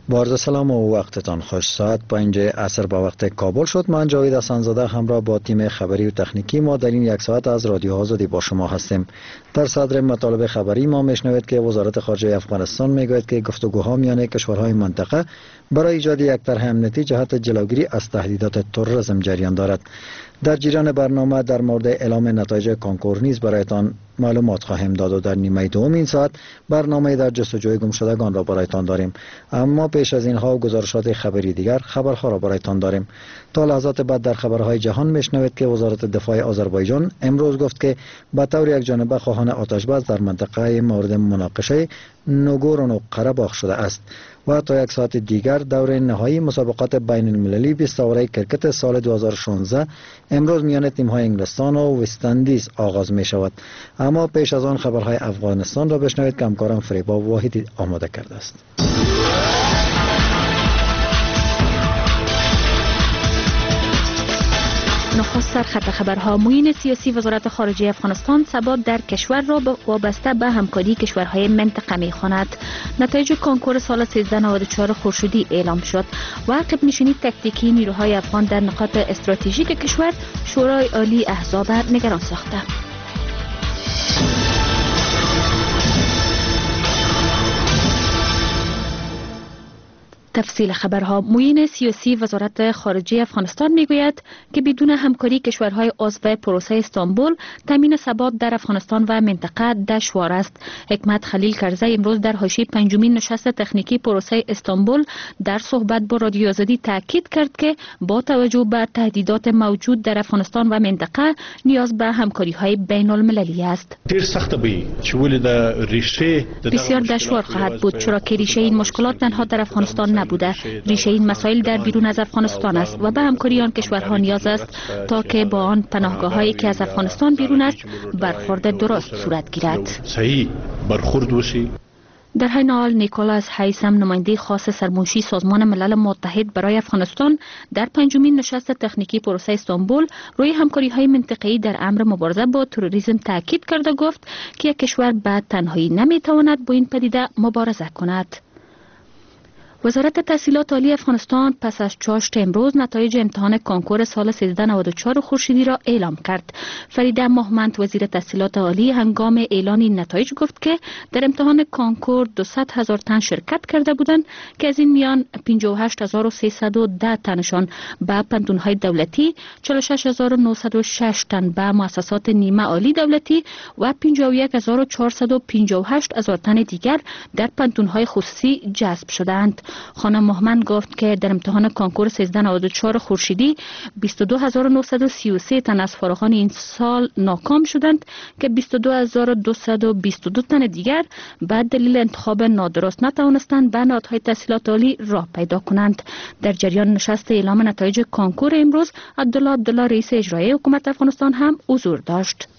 با عرض سلام و وقتتان خوش. ساعت 5 عصر با وقت کابل شد. من جاوید حسن‌زاده همراه با تیم خبری و تکنیکی ما در این یک ساعت از رادیو آزادی با شما هستیم. در صدر مطالب خبری ما میشنوید که وزارت خارجه افغانستان میگوید که گفتگوها میان کشورهای منطقه برای ایجاد یک طرح امنیتی جهت جلوگیری از تهدیدات تروریسم جریان دارد. در جریان برنامه در مورد اعلام نتایج کنکور نیز برایتان معلومات خواهیم داد و در نیمه دوم این ساعت برنامه در جستجوی گمشدگان را برایتان داریم. اما پیش از اینها و گزارشات خبری دیگر خبرها را برایتان داریم. تا لحظات بعد در خبرهای جهان میشنوید که وزارت دفاع آذربایجان امروز گفت که به طور یک جانبه خواهان آتش بس در منطقه مورد مناقشه ناگورنو قره‌باغ شده است و تا یک ساعت دیگر دور نهایی مسابقات بین المللی 20 اوره کرکت سال 2016 امروز میان تیم‌های انگلستان و وست‌اندیز آغاز می شود. اما پیش از آن خبرهای افغانستان را بشنوید که همکارم فریبا واحدی آماده کرده است. نخست سرخط خبرها. معین سیاسی وزارت خارجه افغانستان ثبات در کشور را وابسته به همکاری کشورهای منطقه می‌خواند. نتایج کنکور سال 1394 خورشیدی اعلام شد و عقب نشینی تکتیکی نیروهای افغان در نقاط استراتژیک کشور شورای عالی احزاب نگران ساخته. تفصیل خبرها. معین سیاسی وزارت خارجه افغانستان میگوید که بدون همکاری کشورهای عضو پروسه استانبول تامین ثبات در افغانستان و منطقه دشوار است. حکمت خلیل کرزی امروز در حاشیه پنجمین نشست تکنیکی پروسه استانبول در صحبت با رادیو آزادی تاکید کرد که با توجه به تهدیدات موجود در افغانستان و منطقه نیاز به همکاری‌های بین المللی است. بسیار دشوار خواهد بود چرا که ریشه این مشکلات تنها در افغانستان نبوده. ریشه این مسائل در بیرون از افغانستان است و به همکاری آن کشورها نیاز است تا که با آن پناهگاه‌هایی که از افغانستان بیرون است برخورد درست صورت گیرد. در حین حال نیکولاس هیثم نماینده خاص سرمنشی سازمان ملل متحد برای افغانستان در پنجمین نشست تکنیکی پروسه استانبول روی همکاری‌های منطقه‌ای در امر مبارزه با تروریسم تاکید کرده گفت که یک کشور به تنهایی نمی‌تواند با این پدیده مبارزه کند. وزارت تحصیلات عالی افغانستان پس از چاشت امروز نتایج امتحان کنکور سال 1394 خورشیدی را اعلام کرد. فریده مهمند وزیر تحصیلات عالی هنگام اعلان این نتایج گفت که در امتحان کنکور 200,000 تن شرکت کرده بودند که از این میان 58,310 تنشان به پنتونهای دولتی، 46,906 تن به مؤسسات نیمه عالی دولتی و 51,458 تن دیگر در پنتونهای خصوصی جذب شدند. خانم مهمند گفت که در امتحان کنکور 1394 خورشیدی 22,933 تن از فارغان این سال ناکام شدند که 22,222 تن دیگر به دلیل انتخاب نادرست نتوانستند به نهادهای تحصیلات عالی راه پیدا کنند. در جریان نشست اعلام نتایج کنکور امروز عبدالله رئیس اجرایی حکومت افغانستان هم حضور داشت.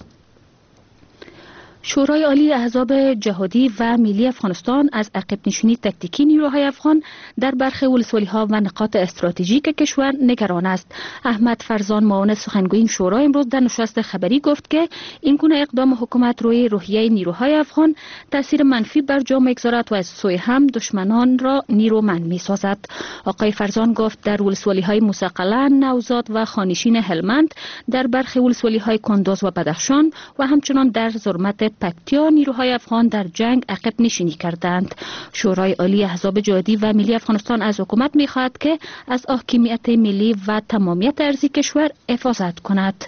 شورای عالی احزاب جهادی و ملی افغانستان از عقب نشینی تکتیکی نیروهای افغان در برخی ولسوالی‌ها و نقاط استراتژیک کشور نگران است. احمد فرزان معاون سخنگوی شورا امروز در نشست خبری گفت که این گونه اقدام حکومت روی روحیه نیروهای افغان تاثیر منفی بر جامعه می‌گذارد و از سوی هم دشمنان را نیرومند می‌سازد. آقای فرزان گفت در ولسوالی‌های موسی-قلعه، نوزاد و خانشین هلمند، در برخی ولسوالی‌های کندوز و بدخشان و همچنان در زرمت پکتیا نیروهای افغان در جنگ عقب نشینی کردند. شورای عالی احزاب جهادی و ملی افغانستان از حکومت می‌خواهد که از حاکمیت ملی و تمامیت ارضی کشور حفاظت کند.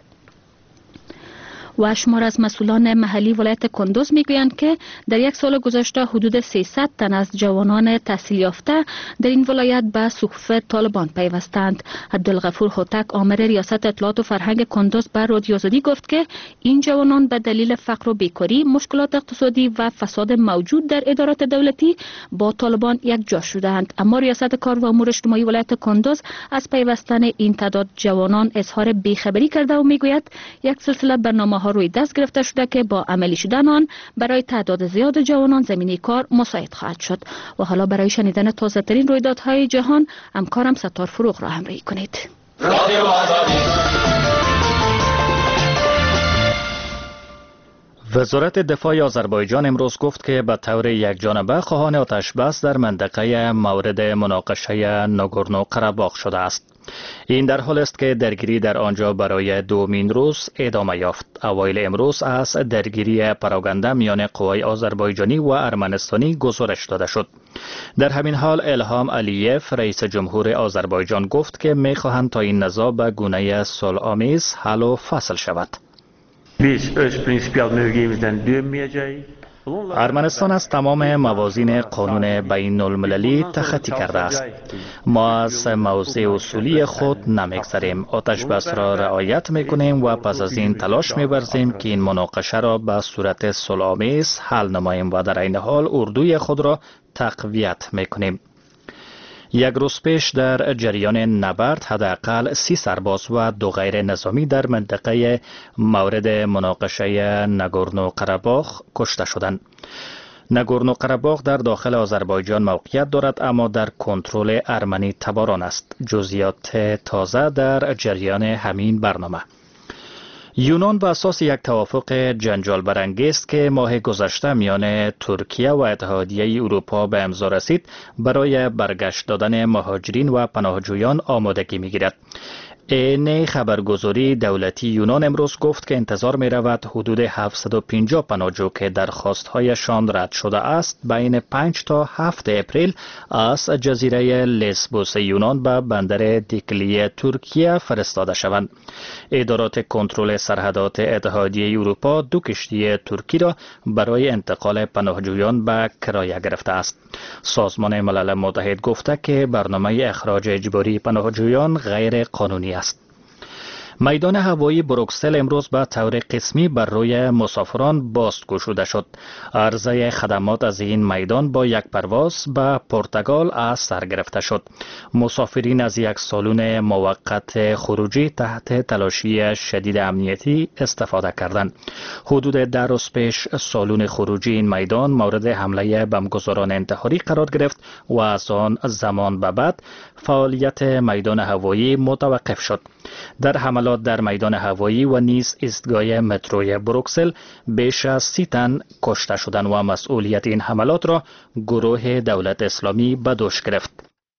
و شمار از مسئولان محلی ولایت کندوز میگویند که در یک سال گذشته حدود 300 تن از جوانان تحصیل یافته در این ولایت به صفوف طالبان پیوستند. عبدالغفور هوتک آمر ریاست اطلاعات و فرهنگ کندوز بر رادیو آزادی گفت که این جوانان به دلیل فقر و بیکاری، مشکلات اقتصادی و فساد موجود در ادارات دولتی با طالبان یک جا شدند. اما ریاست کار و امور اجتماعی ولایت کندوز از پیوستن این تعداد جوانان اظهار بیخبری کرده و میگوید یک سلسله برنامه‌ها روی دست گرفته شده که با عملی شدن آن برای تعداد زیاد جوانان زمینه کار مساعد خواهد شد. و حالا برای شنیدن تازه ترین رویدادهای جهان همکارم ستار فروغ را همراهی کنید. وزارت دفاع آذربایجان امروز گفت که به طور یکجانبه خواهان آتش بس در منطقه مورد مناقشه ناگورنو قره‌باغ شده است. این در حال است که درگیری در آنجا برای دومین روز ادامه یافت. اوایل امروز از درگیری پراگنده میان قوای آذربایجانی و ارمنستانی گزارش داده شد. در همین حال الهام علیف رئیس جمهور آذربایجان گفت که می‌خواهند تا این نزاع به گونه صلح‌آمیز حل و فصل شود. ارمنستان از تمام موازین قانون بین المللی تخطی کرده است. ما از موضع اصولی خود نمیگذریم. آتش بس را رعایت میکنیم و پس از این تلاش می‌ورزیم که این مناقشه را به صورت صلح‌آمیز حل نماییم و در عین حال اردوی خود را تقویت میکنیم. یک روز پیش در جریان نبرد حداقل 30 سرباز و 2 غیر نظامی در منطقه مورد مناقشه ناگورنو قره‌باغ کشته شدند. ناگورنو قره‌باغ در داخل آذربایجان موقعیت دارد اما در کنترل ارمنی تباران است. جزئیات تازه در جریان همین برنامه. یونان به اساس یک توافق جنجال برانگیز که ماه گذشته میان ترکیه و اتحادیه اروپا به امضا رسید برای برگشت دادن مهاجرین و پناهجویان آمادگی میگیرد. این خبرگزاری دولتی یونان امروز گفت که انتظار می رود حدود 750 پناهجو که درخواست‌هایشان رد شده است بین 5 تا 7 اپریل از جزیره لسبوس یونان به بندر دیکلی ترکیه فرستاده شوند. ادارات کنترل سرحدات اتحادیه اروپا 2 کشتی ترکی را برای انتقال پناهجویان به کرایه گرفته است. سازمان ملل متحد گفته که برنامه اخراج اجباری پناهجویان غیر قانونی است. میدان هوایی بروکسل امروز به طور قسمی بر روی مسافران بازگشوده شد. عرضه خدمات از این میدان با یک پرواز به پرتغال از سر گرفته شد. مسافرین از یک سالن موقت خروجی تحت تلاشی شدید امنیتی استفاده کردند. حدود 10 روز پیش سالن خروجی این میدان مورد حمله بمبگذاران انتحاری قرار گرفت و از آن زمان به بعد فعالیت میدان هوایی متوقف شد. در حملات در میدان هوایی و نیز ایستگاه متروی بروکسل بیش از 30 تن کشته شدند و مسئولیت این حملات را گروه دولت اسلامی به دوش گرفت.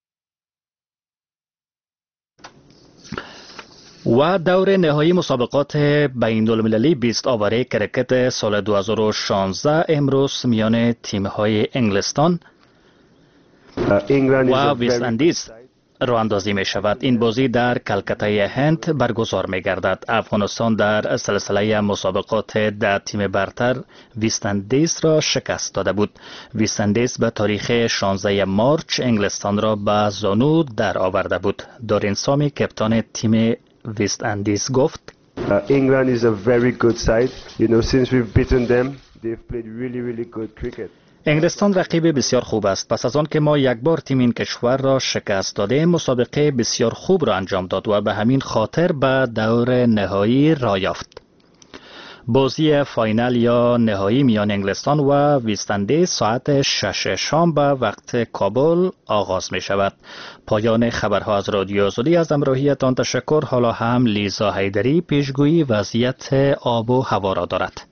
و دور نهایی مسابقات بین المللی 20 آوره کرکت سال 2016 امروز میان تیم‌های انگلستان و وست اندیز راه اندازی می شود. این بازی در کلکته هند برگزار می گردد. افغانستان در سلسله مسابقات 10 تیم برتر وست اندیز را شکست داده بود. وست اندیز به تاریخ 16 مارچ انگلستان را به زانو در آورده بود. دارین سامی کپتان تیم وست اندیز گفت England is a very good side. You know, since we've beaten them, they've played really good cricket. انگلستان رقیب بسیار خوب است. پس از آن که ما یک بار تیم این کشور را شکست داده مسابقه بسیار خوب را انجام داد و به همین خاطر به دور نهایی راه یافت. بازی فاینال یا نهایی میان انگلستان و وست اندیز ساعت 6 شام به وقت کابل آغاز می شود. پایان خبرها از رادیو آزادی. از همراهیتان تشکر. حالا هم لیزا حیدری پیشگویی وضعیت آب و هوا را دارد.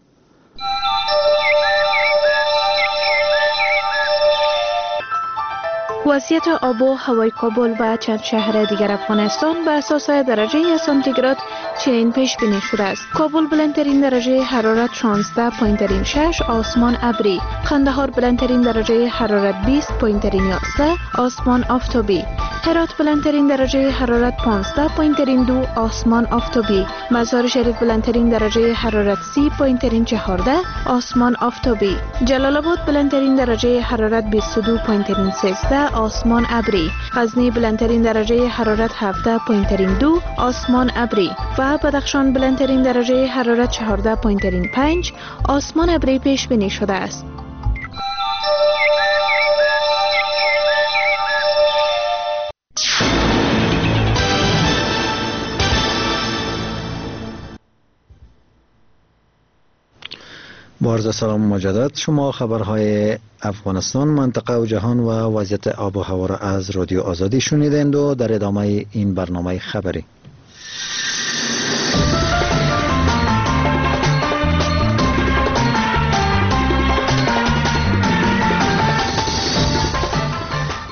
وضعیت آب و هوای کابل و چند شهر دیگر افغانستان به اساس درجه سانتیگراد چنین پیش بینی شده است. کابل بلندترین درجه حرارت 16 پایینترین 6 آسمان ابری. قندهار بلندترین درجه حرارت 20 پایینترین 11 آسمان آفتابی. هرات بلندترین درجه حرارت 15 پایینترین 2 آسمان آفتابی. مزار شریف بلندترین درجه حرارت 30 پایینترین 14 آسمان آفتابی. جلال آباد بلندترین درجه حرارت 22 پایینترین 13 آسمان ابری. غزنی بلندترین درجه حرارت 17 پایینترین 2 آسمان ابری و بدخشان بلندترین درجه حرارت 14 پایینترین 5 آسمان ابری پیش بینی شده است. با عرض سلام مجدد، شما خبرهای افغانستان، منطقه و جهان و وضعیت آب و هوا را از رادیو آزادی شنیدند و در ادامه این برنامه خبری.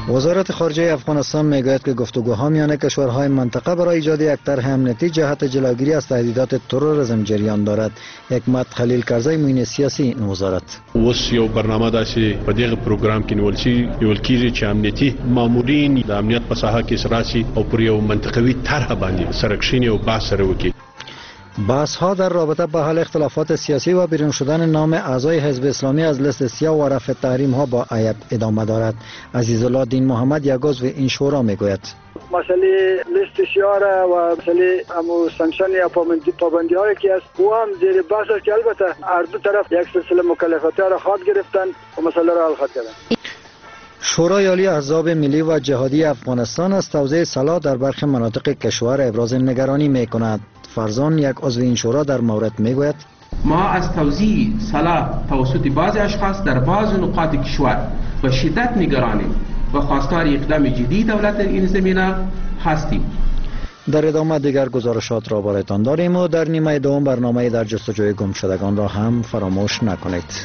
وزارت خارجه افغانستان میگوید که گفتگوها میان کشورهای منطقه برای ایجاد یک طرح امنیتی جهت جلوگیری از تهدیدات تروریسم جریان دارد. حکمت خلیل کرزی معین سیاسی این وزارت اوس یو برنامه داسې په دغه پروګرام کې نیول کیږي چې امنیتي مامورین د امنیت په ساحه کې سراسي او پر یو منطقوي طرح باندې سرکشینی او بحث سره وکړي. بحث ها در رابطه با حل اختلافات سیاسی و بیرون شدن نام اعضای حزب اسلامی از لیست سیاه و رفع تحریم ها با ایت ادامه دارد. عزیزالله دین محمد یک عضو این شورا میگوید مسئله لیست سیاه و مسئله امو سانکشن یا پابندی هایی که است او هم زیر بحث است که البته هر دو طرف یک سلسله مکلفات را خواهد گرفتن و مسئله را حل خواهد کردن. شورای عالی احزاب ملی و جهادی افغانستان از توزیع سلاح در برخی مناطق کشور ابراز نگرانی میکند. فرزان یک عضو این شورا در مورد میگوید ما از توزیع سلاح توسط بعض اشخاص در بعض نقاط کشور به شدت نگرانیم و خواستار اقدام جدی دولت در این زمینه هستیم. در ادامه دیگر گزارشات را برایتان داریم و در نیمه دوم برنامه در جستجوی گمشدگان را هم فراموش نکنید.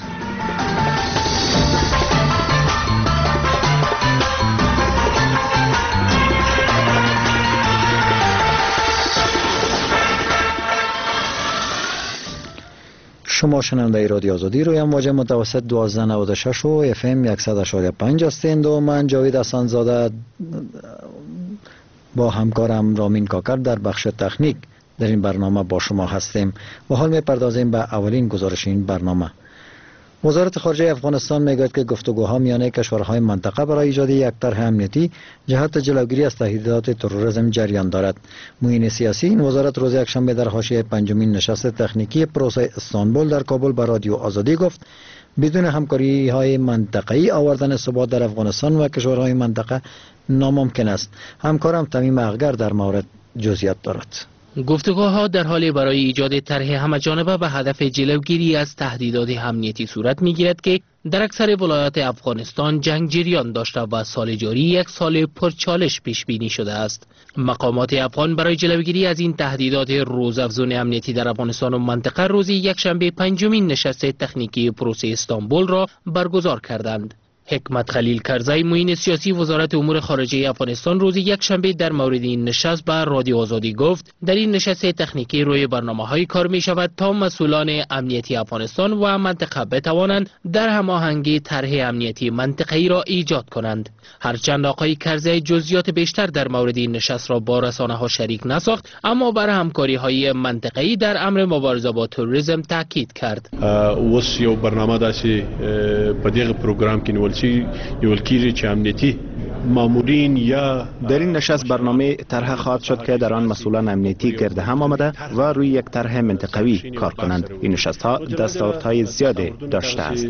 شما شنونده رادیو آزادی روی امواج متوسط 1296 و اف ام 100.5 هستند و من جاوید حسن‌زاده با همکارم رامین کاکر در بخش تکنیک در این برنامه با شما هستیم و حال می‌پردازیم به اولین گزارش این برنامه. وزارت خارجه افغانستان میگوید که گفتگوها میان کشورهای منطقه برای ایجاد یک طرح امنیتی جهت جلوگیری از تهدیدات تروریسم جریان دارد. معین سیاسی این وزارت روز یکشنبه در حاشیه پنجمین نشست تکنیکی پروسه استانبول در کابل به رادیو آزادی گفت بدون همکاری های منطقه‌ای آوردن ثبات در افغانستان و کشورهای منطقه ناممکن است. همکارم تمیم اغگر در مورد جزئیات دارد. گفتگوها در حال برای ایجاد طرح همه‌جانبه به هدف جلوگیری از تهدیدات امنیتی صورت می‌گیرد که در اکثر ولایات افغانستان جنگ جریان داشته و سال جاری یک سال پرچالش پیش بینی شده است. مقامات افغان برای جلوگیری از این تهدیدات روزافزون امنیتی در افغانستان و منطقه روز یکشنبه پنجمین نشست تکنیکی پروسه استانبول را برگزار کردند. حکمت خلیل کرزی معین سیاسی وزارت امور خارجه افغانستان روز یکشنبه در مورد این نشست به رادیو آزادی گفت در این نشست تکنیکی روی برنامه‌های کار می شود تا مسئولان امنیتی افغانستان و منطقه بتوانند در هماهنگی طرح امنیتی منطقه‌ای را ایجاد کنند. هرچند آقای کرزی جزئیات بیشتر در مورد این نشست را با رسانه‌ها شریک نساخت، اما بر همکاری‌های منطقه‌ای در امر مبارزه با تروریسم تاکید کرد. اوس یو برنامه داسې په دغه پروګرام کې نیول کیږي چې امنیتي مامورین یا در این نشست برنامه طرح خواهد شد که در آن مسئولان امنیتی گرد هم آمده و روی یک طرح منطقوی کار کنند. این نشست ها دستاوردهای زیادی داشته است.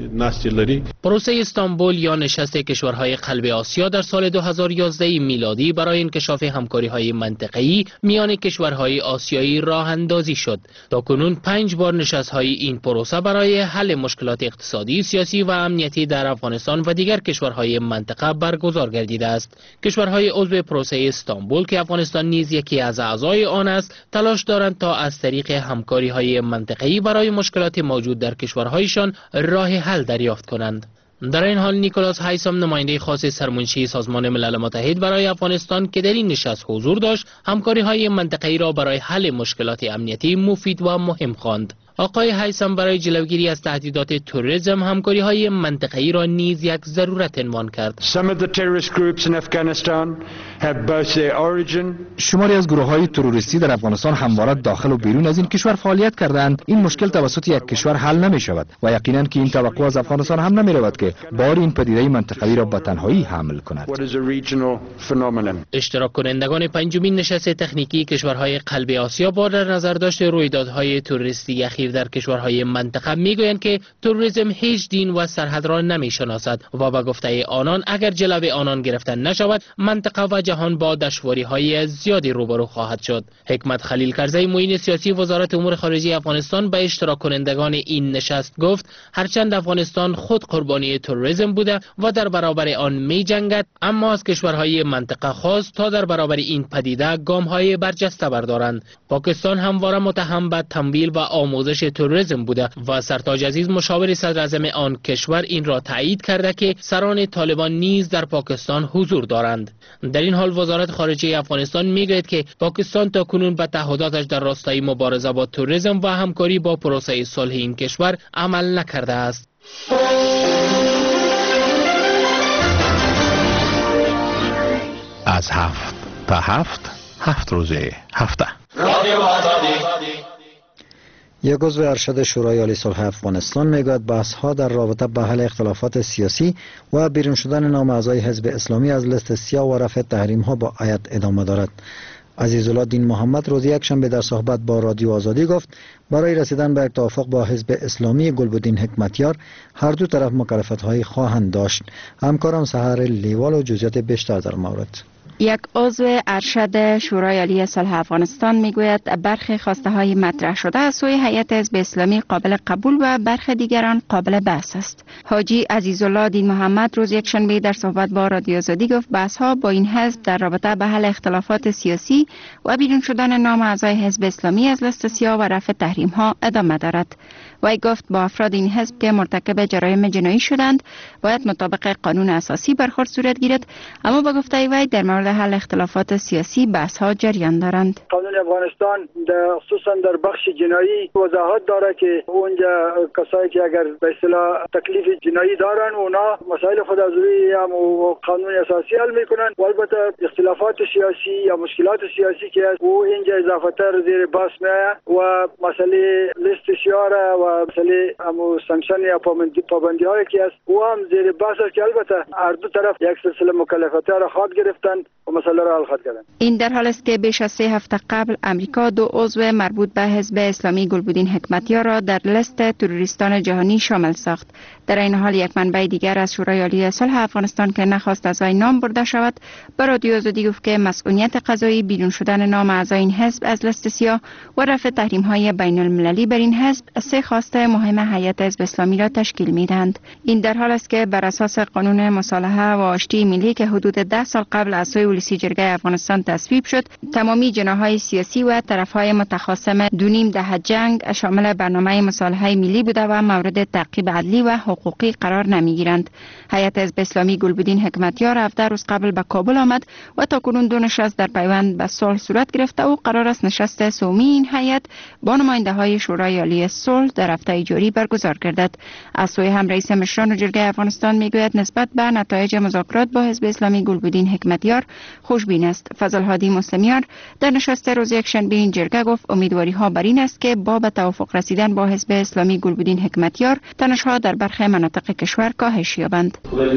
پروسه استانبول یا نشست کشورهای قلب آسیا در سال 2011 میلادی برای انکشاف همکاری‌های منطقه‌ای میان کشورهای آسیایی راه اندازی شد. تاکنون 5 بار نشست‌های این پروسه برای حل مشکلات اقتصادی، سیاسی و امنیتی در افغانستان و دیگر کشورهای منطقه برگزار گردیده است. کشورهای عضو پروسه استانبول که افغانستان نیز یکی از اعضای آن است، تلاش دارند تا از طریق همکاری‌های منطقه‌ای برای مشکلات موجود در کشورهایشان راه حل دریافت کنند. در این حال نیکولاس هایسام نماینده خاص سرمنشی سازمان ملل متحد برای افغانستان که در این نشست حضور داشت، همکاری‌های منطقه‌ای را برای حل مشکلات امنیتی مفید و مهم خواند. آقای هایسام برای جلوگیری از تهدیدات تروریسم همکاری‌های منطقه‌ای را نیز یک ضرورت عنوان کرد. شماری از گروه‌های تروریستی در افغانستان همواره داخل و بیرون از این کشور فعالیت کردند. این مشکل توسط یک کشور حل نمی‌شود و یقیناً که این توقع از افغانستان هم نمی‌رود که بار این پدیده منطقوی را به تنهایی حمل کند. اشتراک کنندگان پنجمین نشست تکنیکی کشورهای قلب آسیا با در نظر داشت رویدادهای تروریستی اخیر در کشورهای منطقه میگویند که تروریسم هیچ دین و سرحد را نمیشناسد و به گفته آنان اگر جلوی آنان گرفته نشود منطقه و جهان با دشواری‌های زیادی روبرو خواهد شد. حکمت خلیل کرزی معین سیاسی وزارت امور خارجه افغانستان به اشتراک کنندگان این نشست گفت هرچند افغانستان خود قربانی تروریسم بوده و در برابر آن می‌جنگد، اما از کشورهای منطقه خواست تا در برابر این پدیده گام‌های برجسته بردارند. پاکستان همواره متهم به تمویل و آموزش سازش تروریسم بوده و سرتاج عزیز مشاور صدر اعظم آن کشور این را تایید کرده که سران طالبان نیز در پاکستان حضور دارند. در این حال وزارت خارجه افغانستان میگوید که پاکستان تاکنون به تعهداتش در راستای مبارزه با تروریسم و همکاری با پروسه صلح این کشور عمل نکرده است. از 7 تا 7 روز هفته. یک عضو ارشد شورای عالی صلح افغانستان میگوید بحث ها در رابطه به حل اختلافات سیاسی و بیرون شدن نام اعضای حزب اسلامی از لیست سیاه و رفع تحریم ها با ایت ادامه دارد. عزیزالله دین محمد روز یکشنبه در صحبت با رادیو آزادی گفت برای رسیدن به یک توافق با حزب اسلامی گلبدین حکمتیار هر دو طرف مکالفت های خواهند داشت. همکارم سحر لیوال و جزئیات بیشتر در مورد. یک عضو ارشد شورای عالی صلح افغانستان میگوید برخی خواسته های مطرح شده از سوی هیئت حزب اسلامی قابل قبول و برخی دیگران قابل بحث است. حاجی عزیزالله دین محمد روز یکشنبه در صحبت با رادیو آزادی گفت بحث ها با این حزب در رابطه به حل اختلافات سیاسی و بیرون شدن نام اعضای حزب اسلامی از لیست سیاه و رفع تحریم ها ادامه دارد. وی گفت با افراد این حزب که مرتکب جرایم جنایی شدند باید مطابق قانون اساسی برخورد صورت گیرد، اما با گفته وی در مورد حل اختلافات سیاسی بحث ها جریان دارند. قانون افغانستان خصوصا در بخش جنایی وضاحت داره که اونجا کسایی که اگر به اصطلاح تکلیف جنایی دارن اونا مسائل خود از روی قانون اساسی حل میکنن و البته اختلافات سیاسی یا مشکلات سیاسی که هست او اینجا اضافه تر زیر بحث میاد و مسئله لیست سیاه و مسئله سانکشن یا پابندی هایی که هست او هم زیر بحث است که البته هر دو طرف یک سلسله مکالفات را خواهد گرفتن و مسئله را حل خواهد کردن. این در حال است که بیش از 3 هفته قبل امریکا 2 عضو مربوط به حزب اسلامی گلبدین حکمتیار را در لیست تروریستان جهانی شامل ساخت. در این حال یک منبع دیگر از شورای عالی صلح افغانستان که نخواست از آن نام برده شود به رادیو آزادی گفت که مسئولیت قضایی بیرون شدن نام اعضای این حزب از لیست سیاه و رفع تحریم های بین المللی بر این حزب 3 خواسته مهم هیئت حزب اسلامی را تشکیل میدهند. این در حال است که بر اساس قانون مصالحه و آشتی ملی که حدود 10 سال قبل از سوی ولسی جرگه افغانستان تصویب شد، تمامی جناحهای سیاسی و طرفهای متخاصم 2.5 دهه جنگ شامل برنامه مصالحه ملی بوده و مورد تعقیب عدلی و حقوقی قرار نمیگیرند. هیئت حزب اسلامی گلبدین حکمتیار 17 روز قبل به کابل آمد و تاکنون 2 نشست در پیوند به صلح صورت گرفته و قرار است نشست سومی این هیئت با نماینده های شورای عالی صلح در هفته جاری برگزار گردد. از سوی هم رئیس مشران جرگه افغانستان میگوید نسبت به نتایج مذاکرات با حزب اسلامی گلبدین حکمتیار خوشبین است. فضل هادی مسلمیار در نشست روز یکشنبه این جرگه گفت امیدواری ها بر این است که با به توافق رسیدن با حزب اسلامی گلبدین حکمتیار تنش‌ها در برخی مناطق کشور کاهش یابند.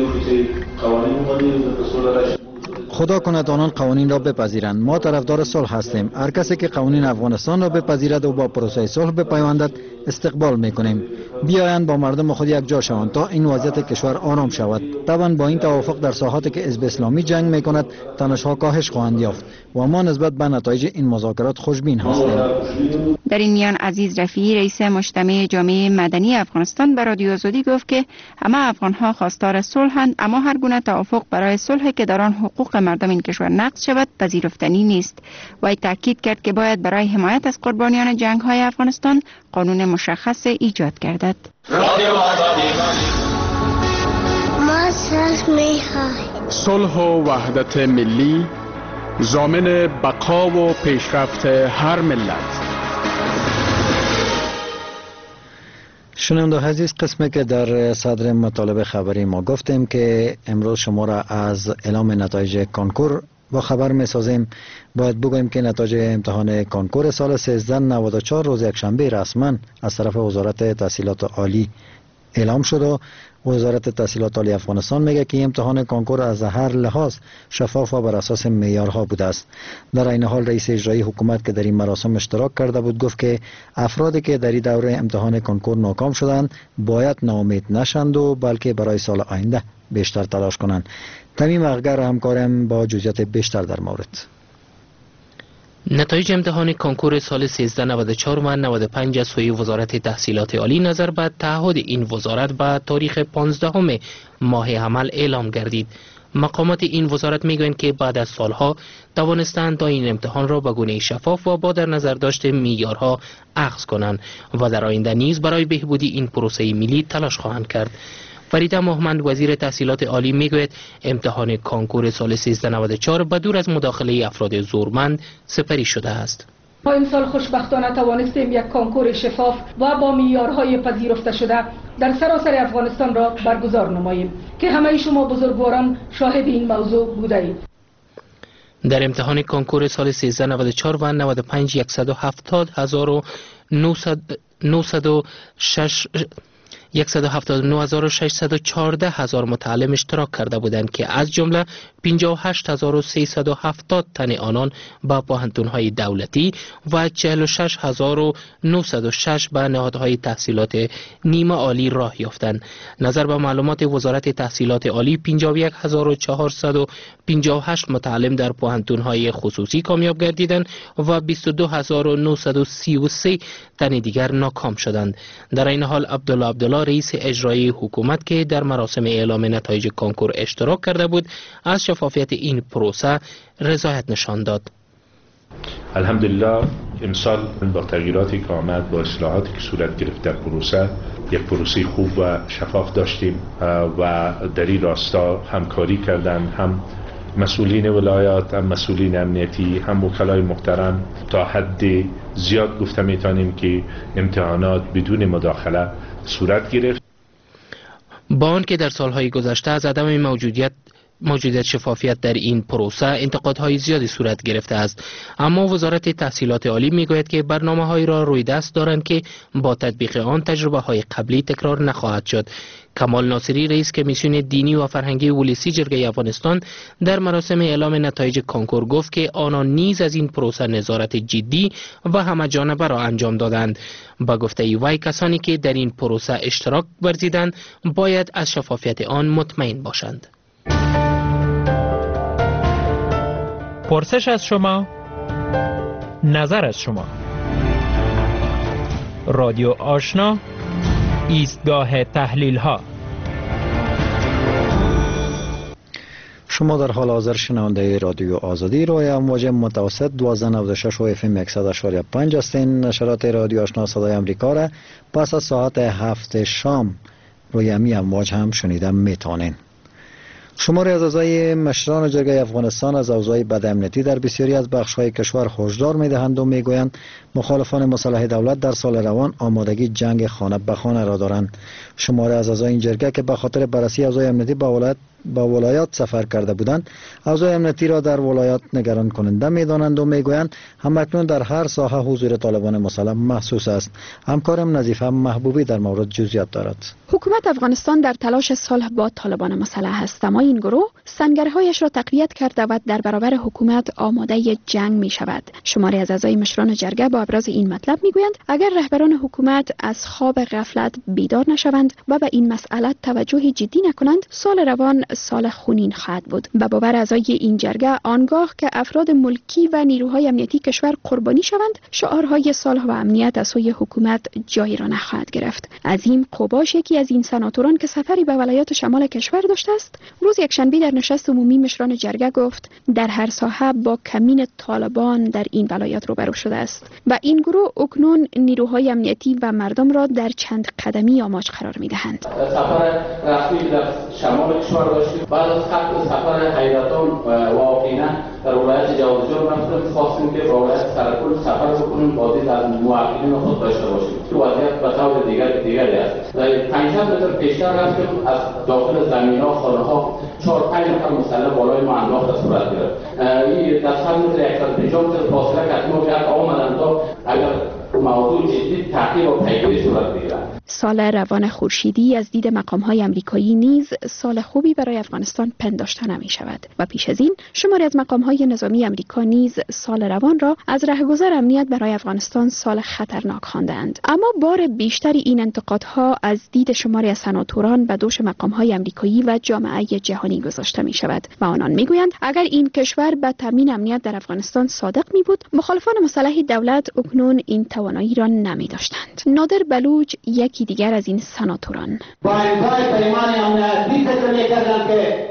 خدا کند آنان قوانین را بپذیرند. ما طرفدار صلح هستیم. هر کسی که قوانین افغانستان را بپذیرد و با پروسه صلح بپیوندد استقبال میکنیم. بیایند با مردم خود یک جا شوند تا این وضعیت کشور آرام شود. طبعا با این توافق در ساحاتی که حزب اسلامی جنگ میکند تنش‌ها کاهش خواهند یافت و ما نسبت به نتایج این مذاکرات خوشبین هستیم. در این میان عزیز رفیعی رئیس مجتمع جامعه مدنی افغانستان به رادیو آزادی گفت که همه افغان‌ها خواستار صلحند، اما هر گونه توافق برای صلح که در آن حقوق مردم این کشور نقض شود پذیرفتنی نیست. و تاکید کرد که باید برای حمایت از قربانیان جنگ‌های افغانستان قانون مشخص ایجاد گردد. ما صلح می‌خواهیم. صلح و وحدت ملی ضامن بقا و پیشرفت هر ملت. شنونده عزیز، قسمی که در صدر مطالب خبری ما گفتیم که امروز شما را از اعلام نتایج کنکور با خبر می سازیم. باید بگوییم که نتایج امتحان کنکور سال 1394 روز یکشنبه رسما از طرف وزارت تحصیلات عالی اعلام شد و وزارت تحصیلات عالی افغانستان میگه که امتحان کنکور از هر لحاظ شفاف و بر اساس معیارها بوده است. در این حال رئیس اجرایی حکومت که در این مراسم اشتراک کرده بود گفت که افرادی که در این دوره امتحان کنکور ناکام شدند باید ناامید نشند و بلکه برای سال آینده بیشتر تلاش کنند. تمیم اغگر همکارم با جزئیات بیشتر در مورد. نتایج امتحان کنکور سال 1394 و 95 از سوی وزارت تحصیلات عالی نظر به تعهد این وزارت به تاریخ 15 ماه عمل اعلام گردید. مقامات این وزارت میگویند که بعد از سالها توانستند تا این امتحان را به گونه شفاف و با در نظر داشت معیارها اخذ کنند و در آینده نیز برای بهبودی این پروسه ملی تلاش خواهند کرد. فریده محمد وزیر تحصیلات عالی میگوید امتحان کانکور سال 1394 بدور از مداخله افراد زورمند سپری شده است. ما امسال خوشبختانه توانستیم یک کانکور شفاف و با معیارهای پذیرفته شده در سراسر افغانستان را برگزار نماییم که همه شما بزرگواران شاهد این موضوع بوده اید. در امتحان کانکور سال 1394 و 95 179,614 هزار متعلم اشتراک کرده بودند که از جمله 58,370 تن آنان به پوهنتون‌های دولتی و 46,906 به نهادهای تحصیلات نیمه عالی راه یافتند. نظر به معلومات وزارت تحصیلات عالی 51,458 متعلم در پوهنتون‌های خصوصی کامیاب گردیدند و 22,933 تن دیگر ناکام شدند. در این حال عبدالله رئیس اجرایی حکومت که در مراسم اعلام نتایج کانکور اشتراک کرده بود از شفافیت این پروسه رضایت نشان داد. الحمدلله امسال با تغییراتی که آمد، با اصلاحاتی که صورت گرفت در پروسه، یک پروسه خوب و شفاف داشتیم و در این راستا همکاری کردن هم مسئولین ولایات، هم مسئولین امنیتی، هم وکلای محترم. تا حد زیاد گفته میتونیم که امتحانات بدون مداخله صورت گرفت. با آنکه در سالهای گذشته از عدم موجودیت شفافیت در این پروسه انتقادهای زیادی صورت گرفته است، اما وزارت تحصیلات عالی میگوید که برنامه‌هایی را روی دست دارند که با تطبیق آن تجربه‌های قبلی تکرار نخواهد شد. کمال ناصری رئیس کمیسیون دینی و فرهنگی ولسی جرگه افغانستان در مراسم اعلام نتایج کانکور گفت که آنان نیز از این پروسه نظارت جدی و همه‌جانبه را انجام دادند. با گفته وی کسانی که در این پروسه اشتراک ورزیدند باید از شفافیت آن مطمئن باشند. پرسش از شما، نظر از شما. رادیو آشنا، ایستگاه تحلیل ها. شما در حال حاضر شنونده رادیو آزادی روی امواج متوسط 1296 و FM 100.5 هستین. نشرات رادیو آشنا صدای امریکا را پس از ساعت 7 شام روی امی امواج هم شنیدن میتونین. شماری از اعضای مشران جرگه افغانستان از اوضاع بدامنیتی در بسیاری از بخش‌های کشور هشدار می‌دهند و می‌گویند مخالفان مسلح دولت در سال روان آمادگی جنگ خانه به خانه را دارند. شماری از اعضای این جرگه که به خاطر بررسی اوضاع امنیتی به ولایات سفر کرده بودند، اوضاع امنیتی را در ولایات نگران کننده می‌دانند و می‌گویند همکنون در هر ساحه حضور طالبان مسلح محسوس است. همکارم نظیفه محبوبی در مورد جزئیات دارد. حکومت افغانستان در تلاش صلح با طالبان مسلح است، اما این گروه سنگرهایش را تقویت کرده و در برابر حکومت آماده جنگ می شود. شماری از اعضای مشران جرگه با ابراز این مطلب می گویند اگر رهبران حکومت از خواب غفلت بیدار نشوند و به این مسئله توجه جدی نکنند، سال روان سال خونین خواهد بود. به باور اعضای این جرگه آنگاه که افراد ملکی و نیروهای امنیتی کشور قربانی شوند، شعارهای صلح و امنیت از سوی حکومت جایی را نخواهد گرفت. عظیم قباش یکی از این سناتوران که سفری به ولایات شمال کشور داشته است، روز یکشنبه در نشست عمومی مشران جرگه گفت در هر ساحه با کمین طالبان در این ولایات روبرو شده است و این گروه اکنون نیروهای امنیتی و مردم را در چند قدمی آماج قرار می‌دهند. سفر رسمی در شمال کشور داشتیم. بعد از ختم سفر حیدرتان و واقعینا در ولایت جوزجان رفتیم، خواستیم که ولایت سرکل سفر بکنیم با دید از موقعین خود داشته باشیم. تو وضعیت به طور دیگری است. در 500 متر پیشتر رفتیم، از داخل زمین‌ها خانه‌ها 4-5 نفر مسلح بالای ما انداخته صورت گرفت. این در 100 متر 150 متر فاصله که ما بیاد آمدن تا اگر موضوع جدی تحقیق و پیگیری صورت بگیرد. سال روان خورشیدی از دید مقام‌های آمریکایی نیز سال خوبی برای افغانستان پنداشته نمی شود و پیش از این شماری از مقام‌های نظامی آمریکا نیز سال روان را از رهگذر امنیت برای افغانستان سال خطرناک خواندند. اما بار بیشتری این انتقادها از دید شماری از سناتوران به دوش مقام‌های آمریکایی و جامعه جهانی گذاشته می شود و آنان می گویند اگر این کشور به تامین امنیت در افغانستان صادق می بود، مخالفان مسلح دولت اکنون این توانایی را نمی داشتند. نادر بلوچ یکی دیگر از این سناتوران با امضای پیمان امنیتی فکر می‌کردند که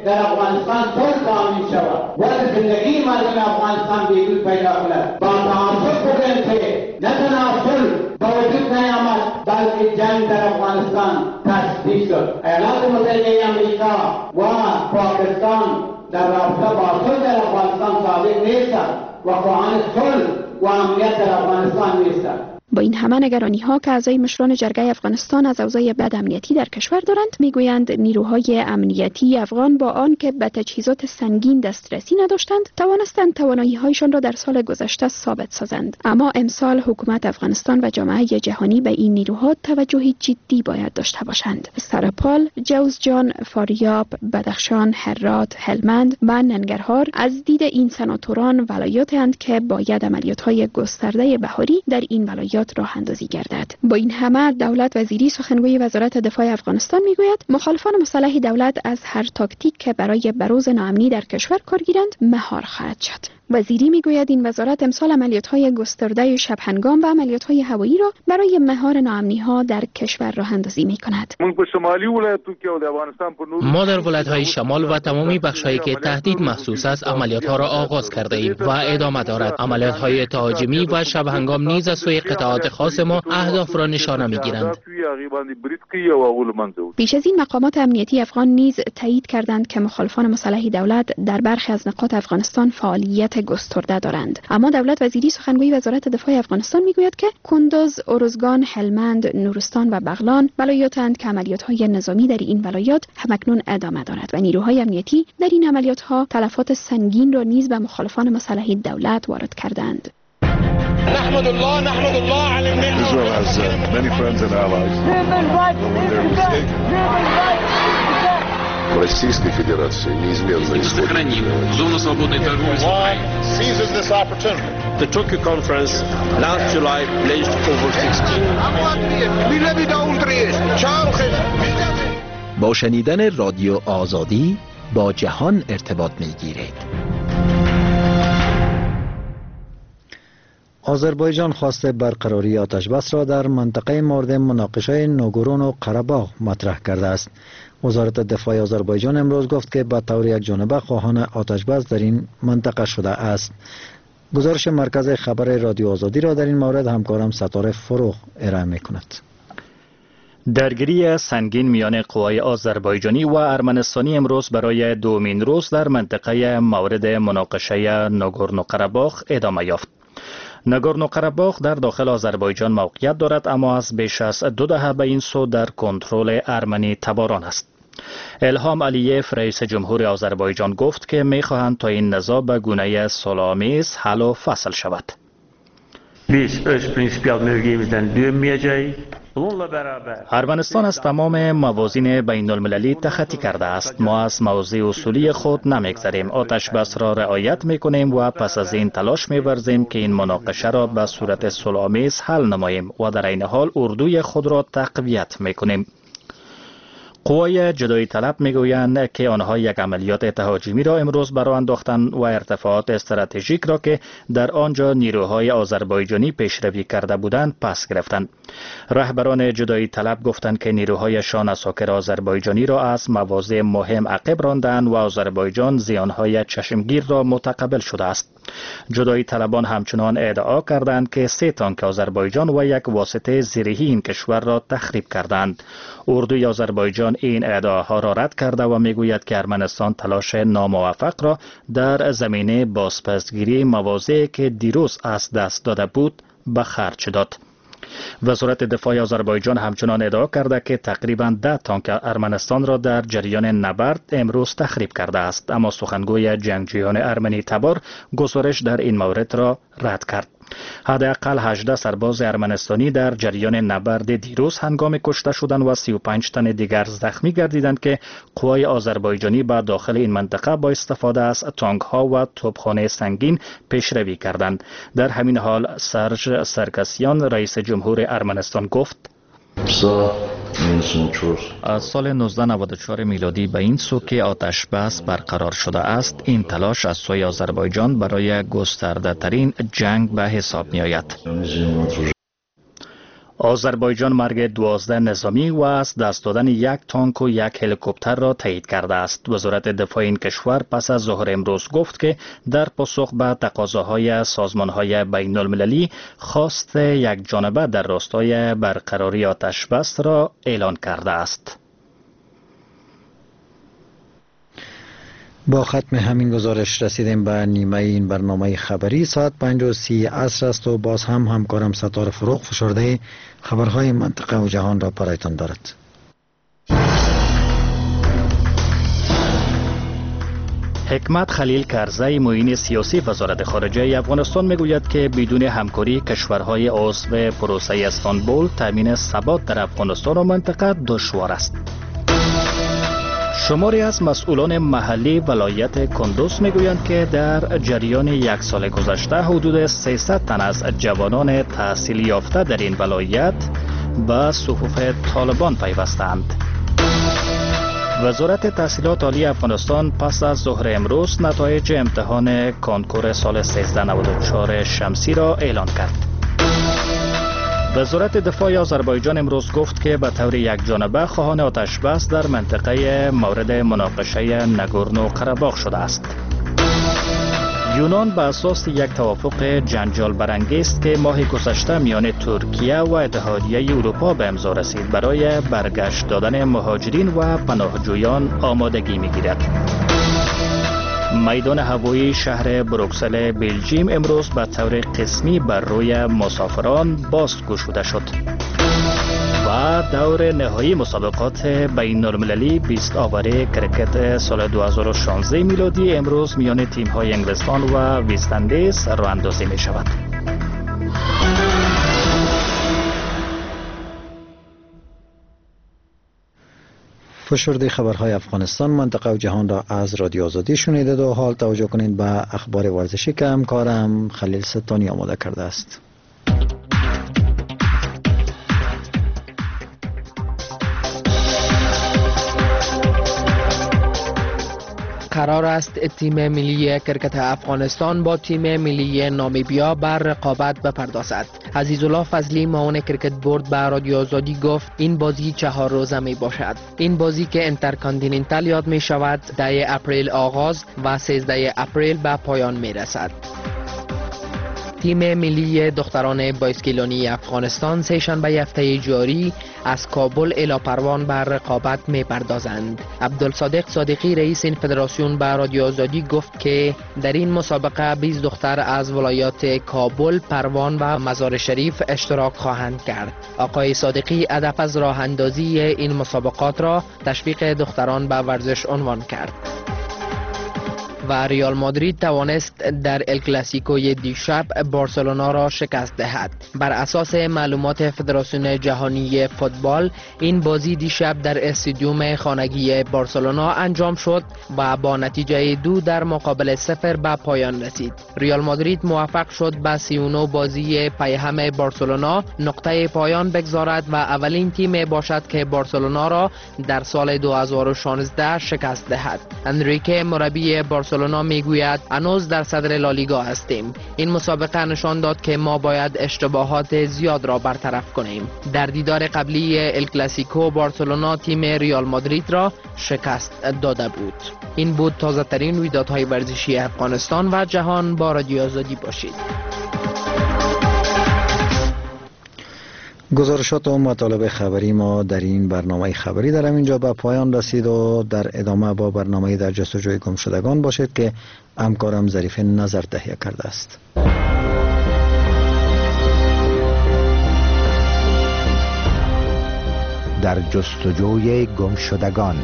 در افغانستان صلح تامین شود و زندگی مردم افغانستان بهبود پیدا کند. با تعصب بودیم که نه تنها صلح با وجود نیامد بلکه جنگ در افغانستان تشدید شد. ایالات متحده امریکا و پاکستان در رابطه با صلح در افغانستان صادق نیستند و خواهان صلح و امنیت در افغانستان نیستند. با این همه نگرانی ها که اعضای مشران جرگه افغانستان از اوضاع بد امنیتی در کشور دارند، میگویند نیروهای امنیتی افغان با آنکه به تجهیزات سنگین دسترسی نداشتند توانستند توانایی هایشان را در سال گذشته ثابت سازند. اما امسال حکومت افغانستان و جامعه جهانی به این نیروها توجهی جدی باید داشته باشند. سرپال، جوزجان، فاریاب، بدخشان، هرات، هلمند و ننگرهار از دید این سناتوران ولایاتند که باید عملیات های گسترده بهاری در این ولایات راه اندازی گردد. با این همه دولت وزیری سخنگوی وزارت دفاع افغانستان میگوید مخالفان مسلح دولت از هر تاکتیک که برای بروز ناامنی در کشور کار گیرند مهار خواهد شد. وزیری میگوید این وزارت امسال عملیات‌های گسترده شب هنگام و عملیات‌های هوایی را برای مهار ناامنی‌ها در کشور راه اندازی می‌کند. ما در ولایت‌های شمال و تمامی بخش‌هایی که تهدید محسوس است عملیات‌ها را آغاز کرده ایم و ادامه دارد. عملیات‌های تهاجمی و شب هنگام نیز از سوی قطعات خاص ما اهداف را نشانه می‌گیرند. پیش از این مقامات امنیتی افغان نیز تایید کردند که مخالفان مسلح دولت در برخی از نقاط افغانستان فعالیت گسترده دارند. اما دولت وزیری سخنگوی وزارت دفاع افغانستان میگوید که کندز، ارزگان، هلمند، نورستان و بغلان ولایاتند که عملیات‌های نظامی در این ولایات همکنون ادامه دارد و نیروهای امنیتی در این عملیات‌ها تلفات سنگین را نیز به مخالفان مسلح دولت وارد کردند. نحمد الله على النعمة. Israel has many friends and allies. В Российской Федерации неизменно исходит. Зону свободной торговли с Украиной. Seizes this opportunity. The Tokyo Conference last July pledged over 16. با شنیدن رادیو آزادی با جهان ارتباط می‌گیرید. آذربایجان خواسته برقراری آتشبس را در منطقه مورد مناقشه ناگورنو قره‌باغ مطرح کرده است. وزارت دفاع آذربایجان امروز گفت که به طور یکجانبه خواهان آتشبس در این منطقه شده است. گزارش مرکز خبر رادیو آزادی را در این مورد همکارم ستاره فروغ ارائه می‌کند. درگیری سنگین میان قوای آذربایجانی و ارمنستانی امروز برای دومین روز در منطقه مورد مناقشه ناگورنو قره‌باغ ادامه یافت. ناگورنو قره‌باغ در داخل آذربایجان موقعیت دارد اما از بیش از 2 دهه به این سو در کنترل ارمنی تباران است. الهام علیف رئیس جمهور آذربایجان گفت که می‌خواهند تا این نزاع به گونه صلح‌آمیز حل و فصل شود. ارمنستان از تمام موازین بین المللی تخطی کرده است. ما از موضع اصولی خود نمیگذریم. آتش بس را رعایت میکنیم و پس از این تلاش می‌ورزیم که این مناقشه را به صورت صلح‌آمیز حل نماییم و در این حال اردوی خود را تقویت میکنیم. قوای جدایی طلب میگویند که آنها یک عملیات تهاجمی را امروز برآ انداختند و ارتفاعات استراتژیک را که در آنجا نیروهای آذربایجانی پیشروی کرده بودند پس گرفتند. رهبران جدایی طلب گفتند که نیروهایشان اساکر آذربایجانی را از مواضع مهم عقب راندند و آذربایجان زیانهای چشمگیر را متقبل شده است. جدایی طلبان همچنان ادعا کردند که 3 تانک آذربایجان و یک واسطه زیرهی این کشور را تخریب کردند. اردوی آذربایجان این ادعاها را رد کرده و میگوید که ارمنستان تلاش ناموفق را در زمینه بازپسگیری مواضعی که دیروز از دست داده بود به خرج داد. وزارت دفاع آذربایجان همچنان ادعا کرده که تقریباً 10 تانک ارمنستان را در جریان نبرد امروز تخریب کرده است، اما سخنگوی جنگجویان ارمنی تبار گزارش در این مورد را رد کرد. حداقل 18 سرباز ارمنستانی در جریان نبرد دیروز هنگام کشته شدند و 35 تن دیگر زخمی گردیدند که قوای آذربایجانی به داخل این منطقه با استفاده از تانک ها و توپخانه سنگین پیشروی کردند. در همین حال سرژ سرکسیان رئیس جمهور ارمنستان گفت از سال 1994 میلادی به این سو که آتش بس برقرار شده است، این تلاش از سوی آذربایجان برای گسترده ترین جنگ به حساب می آید. آذربایجان مرگ 12 نظامی و از دست دادن 1 تانک و 1 هلیکوپتر را تایید کرده است. وزارت دفاع این کشور پس از ظهر امروز گفت که در پاسخ به تقاضاهای سازمان‌های بین المللی خواست یک جانبه در راستای برقراری آتش بس را اعلان کرده است. با ختم همین گزارش رسیدیم به نیمه این برنامه خبری. ساعت 5:30 عصر است و باز هم همکارم ستاره فروغ فشرده خبرهای منطقه و جهان را برایتان دارد. حکمت خلیل کرزی معین سیاسی وزارت خارجه افغانستان میگوید که بدون همکاری کشورهای عضو پروسه استانبول تامین ثبات در افغانستان و منطقه دشوار است. شماری از مسئولان محلی ولایت کندوز میگویند که در جریان 1 سال گذشته حدود 300 تن از جوانان تحصیل یافته در این ولایت به صفوف طالبان پیوستند. وزارت تحصیلات عالی افغانستان پس از ظهر امروز نتایج امتحان کنکور سال 1394 شمسی را اعلان کرد. وزارت دفاع آذربایجان امروز گفت که به طور یک جانبه خواهان آتش بس در منطقه مورد مناقشه نگورنو قره‌باغ شده است. یونان به اساس یک توافق جنجال برانگیز که ماه گذشته میان ترکیه و اتحادیه اروپا به امضا رسید برای برگشت دادن مهاجرین و پناهجویان آمادگی میگیرد. میدان هوایی شهر بروکسل بلژیم امروز به طور قسمی بر روی مسافران باز گشوده شد و دور نهایی مسابقات بین المللی 20 آوری کرکت سال 2016 میلادی امروز میان تیم‌های انگلستان و وست اندیز راه اندازی می شود. فشرده خبرهای افغانستان منطقه و جهان را از رادیو آزادی شنیدید و حال توجه کنید به اخبار ورزشی که همکارم خلیل ستانی آماده کرده است. قرار است تیم ملی کرکت افغانستان با تیم ملی نامیبیا بر رقابت بپردازد. عزیزالله فضلی معاون کرکت بورد به رادیو آزادی گفت این بازی 4 روزه می باشد. این بازی که انترکانتیننتال یاد می شود 10 اپریل آغاز و 13 اپریل به پایان می رسد. تیم ملی دختران بایسکلانی افغانستان سه‌شنبه هفته جاری از کابل الی پروان بر رقابت می پردازند. عبدالصادق صادقی رئیس این فدراسیون به رادیو آزادی گفت که در این مسابقه 20 دختر از ولایات کابل، پروان و مزار شریف اشتراک خواهند کرد. آقای صادقی هدف از راه اندازی این مسابقات را تشویق دختران به ورزش عنوان کرد. و ریال مادرید توانست در ال کلاسیکوی دیشب بارسلونا را شکست دهد. بر اساس معلومات فدراسیون جهانی فوتبال این بازی دیشب در استادیوم خانگی بارسلونا انجام شد و با نتیجه 2 در مقابل 0 به پایان رسید. ریال مادرید موفق شد به 39 بازی پیهم بارسلونا نقطه پایان بگذارد و اولین تیم باشد که بارسلونا را در سال 2016 شکست دهد. انریکه مربی بارسلونا میگوید هنوز در صدر لالیگا هستیم. این مسابقه نشان داد که ما باید اشتباهات زیاد را برطرف کنیم. در دیدار قبلی ال کلاسیکو بارسلونا تیم ریال مادرید را شکست داده بود. این بود تازه ترین رویدادهای ورزشی افغانستان و جهان. با رادیو آزادی باشید. گزارشات و مطالب خبری ما در این برنامه خبری در اینجا به پایان رسید و در ادامه با برنامه در جستجوی گمشدگان باشید که همکارم ظریف نظر تهیه کرده است. در جستجوی گمشدگان.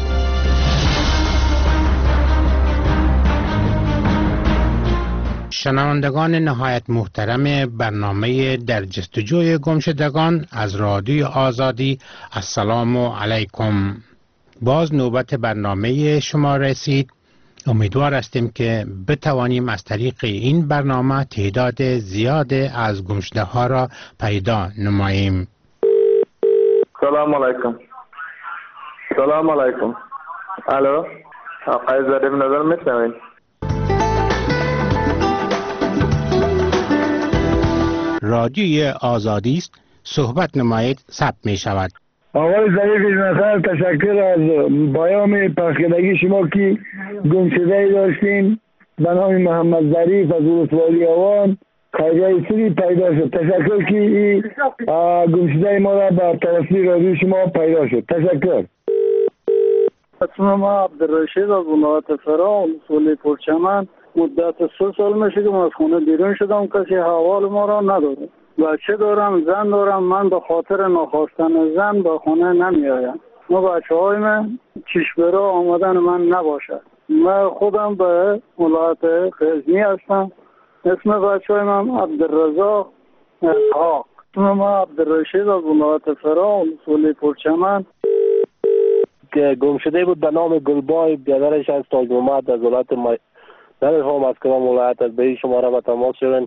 شنوندگان نهایت محترم برنامه در جستجوی گمشدگان از رادیو آزادی، السلام علیکم. باز نوبت برنامه شما رسید. امیدوار هستیم که بتوانیم از طریق این برنامه تعداد زیاد از گمشده ها را پیدا نماییم. سلام علیکم. سلام علیکم. الو، آقای ظریف نظر میشنوید؟ رادیوی آزادی است صحبت نمایید ثبت می شود. آقای ظریف نصر، تشکر از پیام پخشیدگی شما که گمشده‌ای داشتیم به نام محمد ظریف از ولسوالی آوان خیریه سری پیدا شد. تشکر که این گمشده ما را به توسط رادیو شما پیدا شد. تشکر. اسم ما عبدالرشید از ولایت فرا، ولسوالی پرچمن. مدت 3 سال میشه که من از خونه بیرون شدم، کسی حوال ما را نداره. بچه دارم، زن دارم. من به خاطر نخواستن زن به خونه نمی آیم. ما بچه های من چشبرا آمدن من نباشد. من خودم به ولایت غزنی هستم. اسم بچه های من عبدالرزاق اسحاق. اسم ما عبدالرشید از ولایت فرا، ولسوالی پرچمن. که گم شده بود به نام گلبای، برادرش از تاج محمد از ولایت نمی‌فهم از کدام ولایت از به شما را به تماس شدن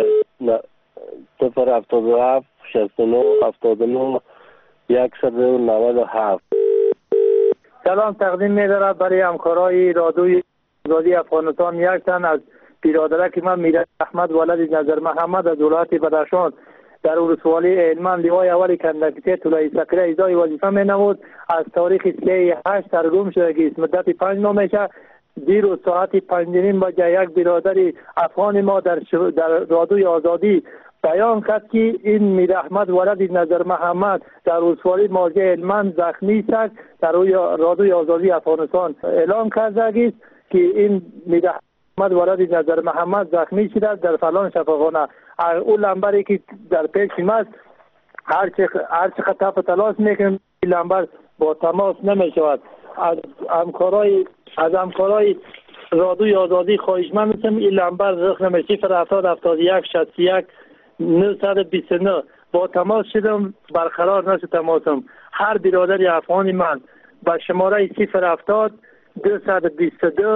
077 69 79 197. سلام تقدیم می‌دارم برای همکارای رادیوی آزادی افغانستان. یک تن از برادرک من میر احمد ولد نظر محمد از ولایت بدخشان در ولسوالی هلمند لیوای اول کندکته طلای سکره ایزای وظیفه می‌نمود. از تاریخ 3/8 ترگم شده که مدت 5 ماه میشه. دیروز ساعت 5:30 بجه یک برادر افغان ما در رادیوی آزادی بیان کرد که این میر احمد ولد نظر محمد در ولسوالی مارجه هلمند زخمی است. در رادیوی آزادی افغانستان اعلام کرده است که این میر احمد ولد نظر محمد زخمی شده در فلان شفاخانه. اون لمبری که در پیش است هر چه تپ تلاش میکنیم این لمبر با تماس نمی شود. از همکارای رادیوی آزادی خواهشمند می‌کنم این لمبر رقم 07071 61 929 با تماس شدم برقرار نشد تماسم. هر برادر افغانی من با شماره 070 222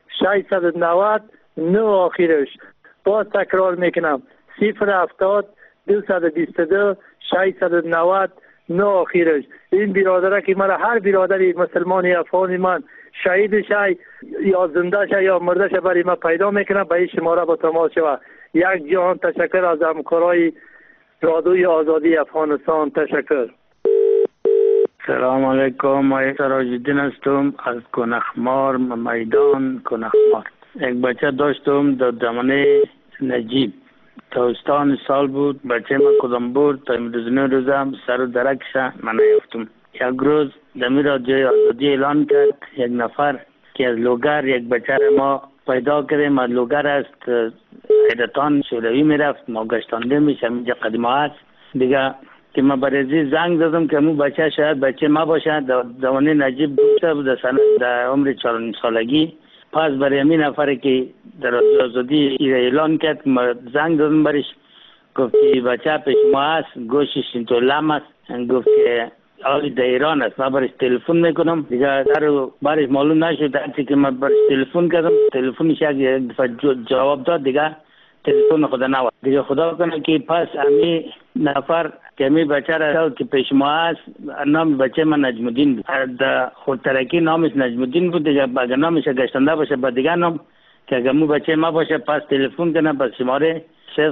690 9 آخرش باز تکرار میکنم 070 222 690 9 آخرش. این برادره که من هر برادری مسلمانی افغانی من شهید شای یا زنده شای یا مرده شای برای من پیدا میکنم به این شماره با تماس شود. یک جهان تشکر از همکارای رادیوی آزادی افغانستان. تشکر. سلام علیکم. من سراج‌الدین هستم از کنخمار میدان کنخمار. یک بچه داشتم در زمانه نجیب تابستان سال بود. بچه من کدام بود تا امروز روزم سر و درکش من نیافتم. یک روز دمی رادیوی آزادی اعلان کرد یک نفر که از لوگر یک بچه ما پیدا کردیم. از لوگر است حیرتان شوروی میرفت ما گشتانده میشم اینجا قدیمه است دیگه که من برای زنگ زدم که مو بچه شاید بچه ما باشه. در زمانه نجیب بوده بود در عمر 4 سالگی. پس برای همین نفر که در رادیوی آزادی اعلان کرد ما زنگ دادم برش گفت که بچه پیش ما است گوشش اینطور لم است. گفت که حالی در ایران است. من برش تلفن میکنم دیگه در برش معلوم نشد. هرچی که من برش تلفن کردم تلفنش یک دفعه جواب داد دیگه تلفن خدا نواد دیگه. خدا کنه که پس امی نفر که امی بچه را که پیش ما است نام بچه من نجم الدین بود. در خود ترکی نامش نجم الدین بود دیگه. اگر نامش گشتنده باشه با دیگه نام که اگر مو بچه ما باشه پس تلفن کنه با شماره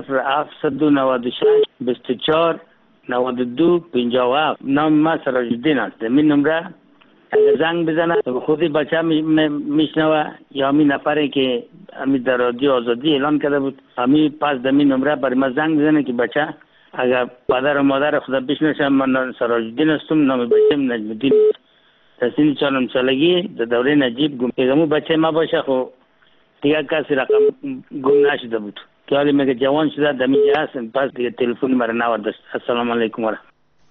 0796 24 92 57. نام ما سراج‌الدین است. می نمره اگر زنگ بزنه خودی بچه میشنوه یا امی نفری که امی در رادیو آزادی اعلان کرده بود امی پس دمی نمره برای ما زنگ بزنه که بچه اگر پدر و مادر خدا بشناسه من سراج‌الدین هستم نام بچه نجم الدین بود. در سن 4 سالگی در دوره نجیب گم که مو بچه ما باشه خو دیگه کسی رقم گم نشده بود که حالی میگه جوان شده دمی هست پس دیگه تلفن مرا نورد. السلام علیکم ورحمت.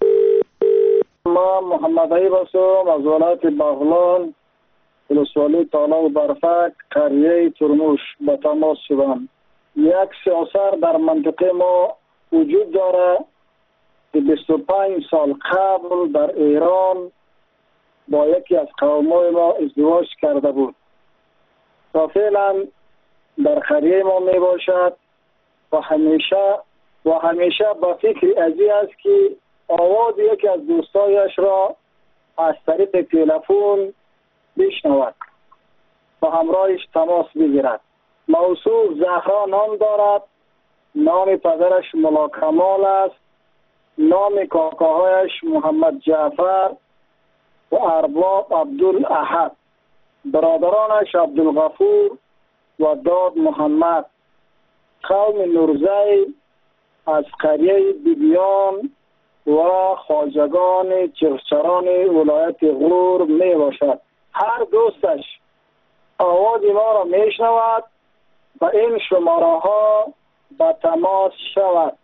ما محمد عیب هستم از ولایت بغلان ولسوالی تالاب برفک قریه ترموش به تماس شدم. یک سیاست در منطقه ما وجود داره که 25 سال قبل در ایران با یکی از قومای ما ازدواج کرده بود و فعلا در قریه ما می باشد و همیشه با فکر ازی است که آواز یکی از دوستایش را از طریق تلفن بشنود و همراهش تماس بگیرد. موضوع زهرا نام دارد. نام پدرش ملا کمال است نام کاکاهایش محمد جعفر و ارباب عبدالاحد، برادرانش عبدالغفور و داد محمد، قوم نورزی از قریه بیبیان و خواجگان چرچران ولایت غرور می باشد. هر دوستش آواز ما را می شنود و این شماره ها به تماس شود.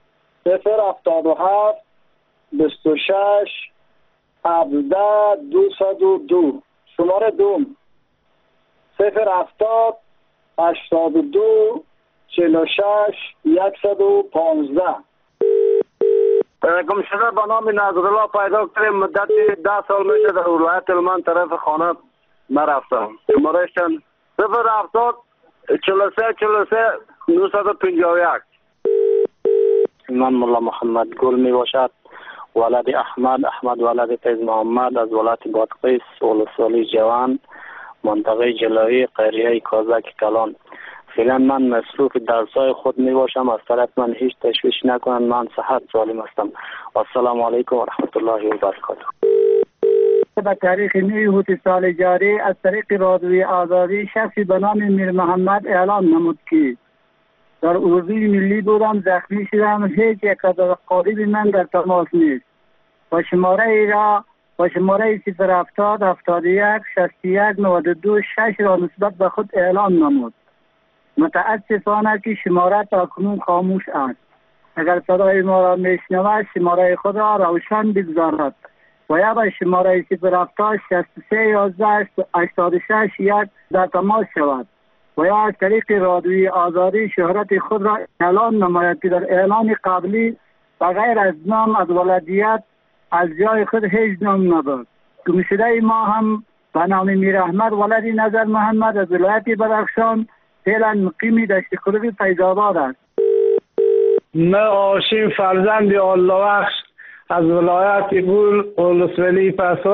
077 26 17 202 شماره دوم 070 82 46 115. گم شده به نام نظرالله پیدا کردیم. مدت 10 سال میشه در ولایت هلمند طرف خانه نرفتم. شمارهش 070 43 43 951. من مولا محمد گل می باشد، ولد احمد ولد فیض محمد از ولایت بادغیس ولسوالی جوان منطقه جلوی قریه کازک کلان. فعلا من مصروف درسای خود می باشم، از طرف من هیچ تشویش نکنند. من صحت سالم هستم. السلام علیکم و رحمت الله و برکاته. به تاریخ 9 سال جاری از طریق رادیوی آزادی شخصی به نام میر محمد اعلام نمود که در اردوی ملی بودم، زخمی شدم، هیچ یک قریب من در تماس نیست و شماره 070 71 61 92 6 را نسبت به خود اعلام نمود. متاسفانه که شماره تاکنون خاموش است. اگر صدای ما را میشنود شماره خود را روشن بگذارد و یا به شماره 070 63 11 86 1 در تماس شود و یا از طریق رادیوی آزادی شهرت خود را اعلان نماید که در اعلان قبلی و غیر از نام از ولادیت از جای خود هیچ نام نبود. گمشده ما هم به نام میر احمد ولد نظر محمد از ولایت بدخشان فعلا مقیم دشت قلوب فیض‌آباد است. من آشیم فرزند الله بخش از ولایت گول ولسوالی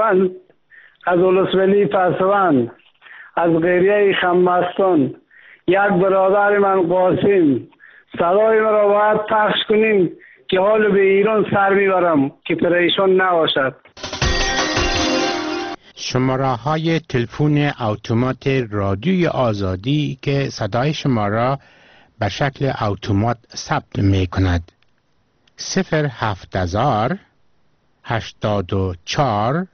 پسوند از قریه خمستان. یک برادر من قاسم، صدای من را باید پخش کنیم که حال به ایران سر میبرم که پریشان نباشد. شماره های تلفن اتومات رادیوی آزادی که صدای شما را به شکل اتومات ثبت می کند: 070 84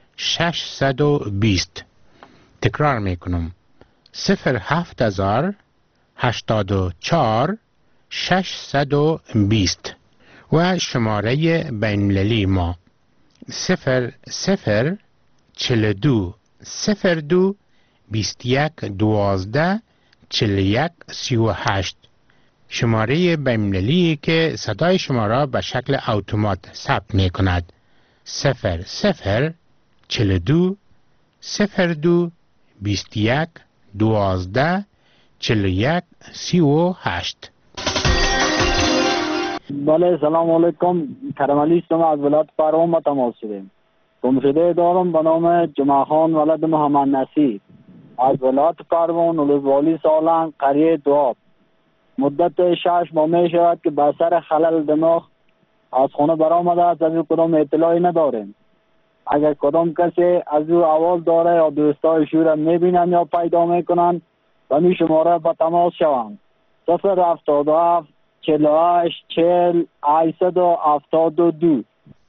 620. تکرار می کنم: 070 84 620 و شماره بین‌المللی ما 00 42 02 21 12 41 38. شماره بین‌المللی که صدای شما را به شکل اتومات ثبت می کند: 00 42 02 21 12 41 38. بله سلام علیکم. کرمالی هستم از ولایت پروان با تماس شدیم. گمشده دارم به نام جمعه خان ولد محمد نصیر از ولایت پروان ولسوالی سالنگ قریه دواب. مدت 6 ماه می شود که به سر خلل دماغ از خانه برآمده است. از او کدام اطلاعی نداریم. اگر کدام کسی از او آواز داره یا دوستای شور می بینن یا پیدا می کنن و می شماره به تماس شوند: 077 48 40 872.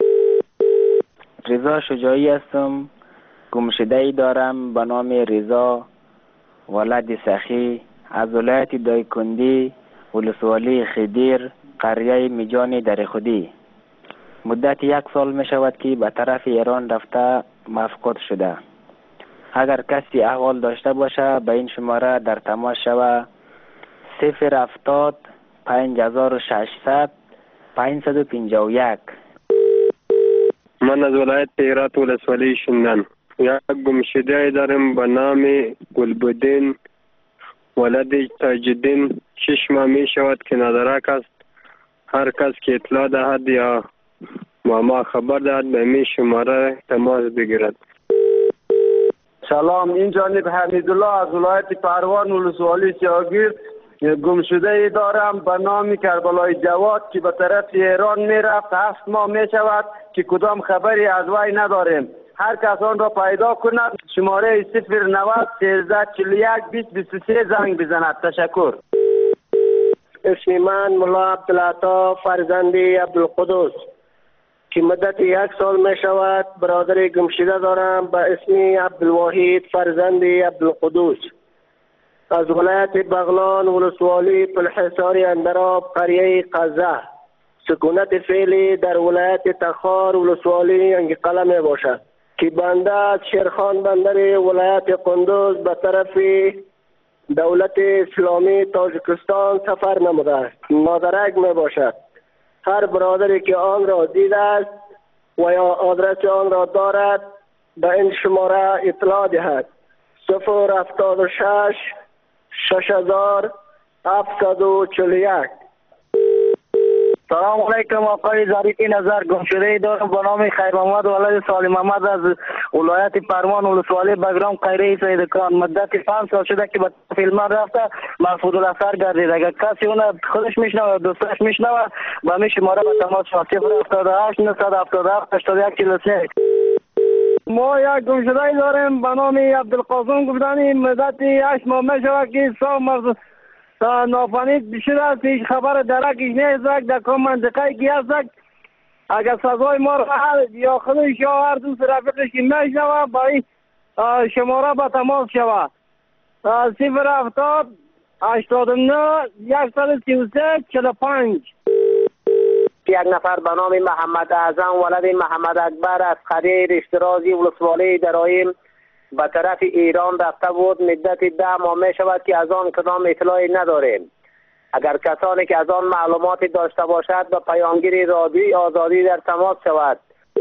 رضا شجاعی هستم. گمشده ای دارم به نام رضا ولد سخی از ولایت دایکندی ولسوالی خدیر قریه میجان در خودی. مدت 1 سال می شود که به طرف ایران رفته مفقود شده. اگر کسی احوال داشته باشه به این شماره در تماس شود: 070 5600 551. من از ولایت هرات ولسوالی شندن یک گمشده دارم به نام گلبدین ولد تاجدین. 6 ماه می شود که ندارک است. هر کس که اطلاع دهد یا ما خبر دهد به می شماره تماس بگیرد. سلام، این جانب حمیدالله از ولایت پروان ولسوالی سیاگیر گمشده دارم به نام کربلای جواد که به طرف ایران میرفت. 7 ماه میشود که کدام خبری از وی نداریم. هر کس آن را پیدا کند شماره 090 13 41 20 23 زنگ بزند. تشکر. اسم من ملا عبدالعطا فرزند عبدالقدوس که مدت 1 سال می شود برادر گمشده دارم به اسم عبدالواحد فرزند عبدالقدوس از ولایت بغلان ولسوالی پلحصار اندراب قریه قزه. سکونت فعلی در ولایت تخار ولسوالی انگقله می باشد که بنده از شیرخان بندر ولایت قندوز به طرف دولت اسلامی تاجیکستان سفر نموده است. نادرک می باشد. هر برادری که آن را دیده است و یا آدرس آن را دارد به این شماره اطلاع دهد. 076 6741. سلام علیکم آقای ظریفی نظر. گمشده دارم به نام خیر محمد ولد سالم محمد از ولایت پروان ولسوالی بگرام قیره سیدکان. مدت 5 سال شده که به فیلم رفته محفوظ الاثر گردید. اگر کسی اون خودش میشنوه دوستش میشنوه با می شماره به تماس 078 977 81 43. ما یک گمشده داریم به نام عبدالقاسم گفتنی. مدت 8 ماه میشود که سال نافنید بشده است. هیچ خبر درکش نیست در کام منطقه کی هست. اگر سزای ما را یا خودش یا هر دوست رفیقش که میشنوه با این شماره به تماس شود. 070 89 133 45. یک نفر به نام محمد اعظم ولد محمد اکبر از قریه اشترازی ولسوالی درایم به طرف ایران رفته بود. مدت 10 ماه می شود که از آن کدام اطلاعی نداریم. اگر کسانی که از آن معلوماتی داشته باشد به پیامگیر رادیوی آزادی در تماس شود.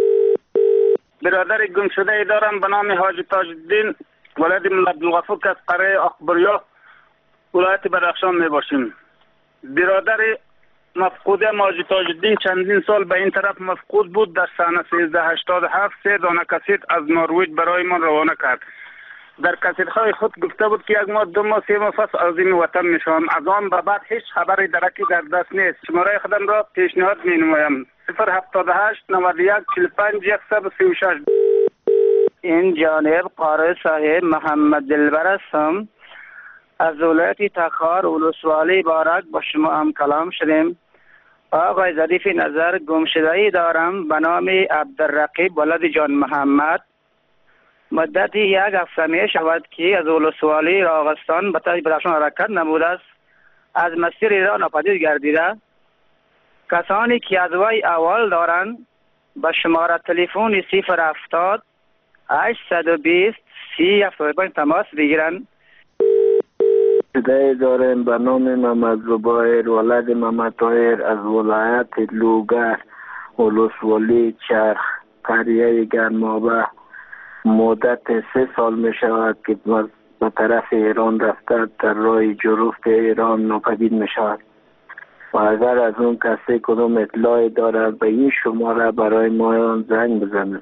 برادر گمشده دارم به نام حاجی تاج‌الدین ولد عبدالغفور که از قریه اخبریا ولایت بدخشان می باشیم. برادر مفقود حاجی تاج‌الدین چندین سال به این طرف مفقود بود. در سال 1387 3 دانه کاسیت از نروژ برای من روانه کرد. در کاسیت‌های خود گفته بود که 1 ماه 2 ماه 3 ماه پس از این وطن میشوم. از آن به بعد هیچ خبری درکی در دست نیست. شماره خودم را پیشنهاد می‌نمایم 078 91 45 136. این جانب قاری صاحب محمد دلبر هستم از ولایت تخار ولسوالی بارک با شما هم کلام شدیم. آقای ظریفی نظر گمشده‌ای دارم به نام عبدالرقیب ولد جان محمد. مدت 1 هفته می شود که از ولسوالی راغستان به طرف بدخشان حرکت نموده است. از مسیر ایران ناپدید گردیده. کسانی که از وی اول دارند به شماره تلفن 070 820 3075 تماس بگیرند. گمشده داریم به نام محمد زبایر ولد محمد طاهر از ولایت لوگر ولسوالی چرخ قریه گرمابه. مدت 3 سال می شود که به طرف ایران رفته در راه جروفت ایران ناپدید می شود و اگر از اون کسی کدام اطلاعی دارد به این شماره برای ما زنگ بزنه.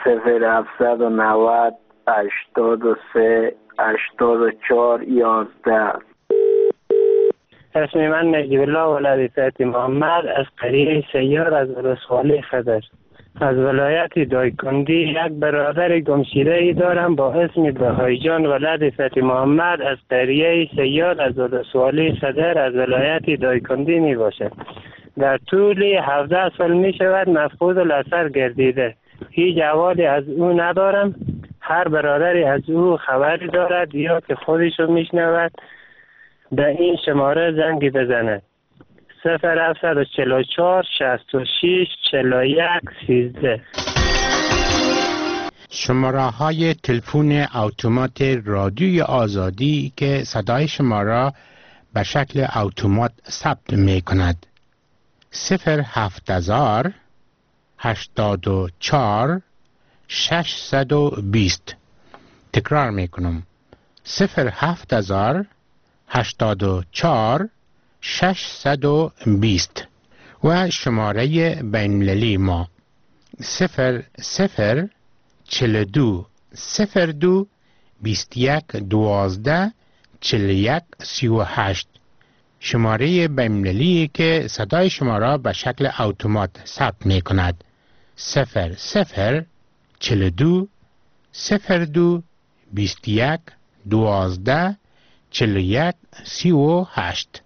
0790 83 84 11. اسم من نجیب الله ولد فاطمه محمد از قریه سیار از ولسوالی خضر. از ولایت دایکندی یک برادر گمشده ای دارم با اسم بهایی جان ولد فاطمه محمد از قریه سیار از ولسوالی خضر از ولایت دایکندی می باشد. در طول 17 سال می شود مفقود الاثر گردیده. هیچ احوالی از او ندارم. هر برادری از او خبری دارد یا که خودش رو میشنود به این شماره زنگ بزند. 0744 66 41 13. شماره های تلفن اتومات رادیوی آزادی که صدای شما را به شکل اتومات ثبت می کند. 07000 84 620. تکرار می کنم. 07000 84 620 و شماره بین‌المللی ما 0042 02 21 12 41 38. شماره بین‌المللی که صدای شما را به شکل اتومات ثبت می کند. 00 42 02 21 12 41 38.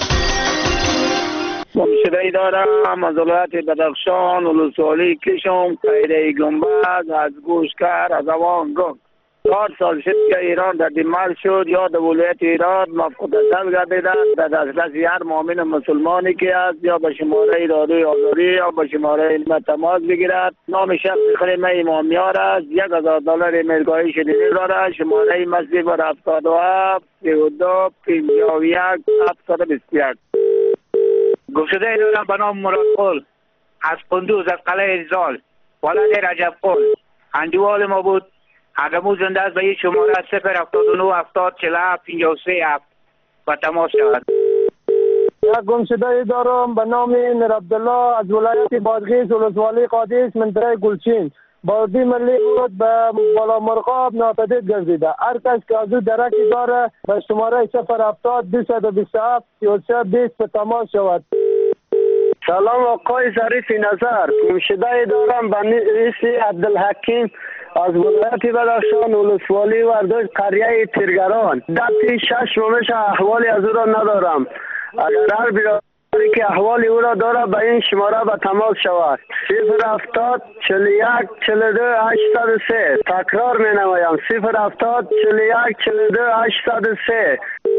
گمشده‌ای دارم از ولایت بدخشان، ولسوالی کشم، قیره گنبد، از گوشکر، از اوان گم. 4 سال شد که ایران در دیمار شد یا در ولایت ایران مفقود نظر گردیده در دسترس هر مؤمن مسلمانی که است یا به شماره رادیوی آزادی یا به شماره تماس بگیرد. نام شخص خریم امامیار است. $1000 ایمیلگاهی شدیدی دارد. شماره مسیف 77 32 51 721. گمشده دارم به نام مراد قل از قندوز از قلعه زال ولد رجب قل. اندوال ما بود. اگمو زنده است به یک شماره 079 70 47 53 7 و تماس شود. یک گمشده دارم به نام میر عبدالله از ولایت بادغیس، ولسوالی قادس، منطقه گلچین. بادی ملی بود به بالا مرغاب ناپدید گردیده. هر کس که از او درکی داره به شماره 070 227 33 20 به تماس شود. سلام آقای ظریفی نظر. گمشده دارم به اسم عبدالحکیم از ولایت بدخشان، ولسوالی وردوش، قریه تیرگران. دفعه 6 ممش احوالی از او را ندارم. اگر هر برادری که احوالی او را داره به این شماره به تماس شود. 070 41 42 803. تکرار می نمایم 070 41 42 803.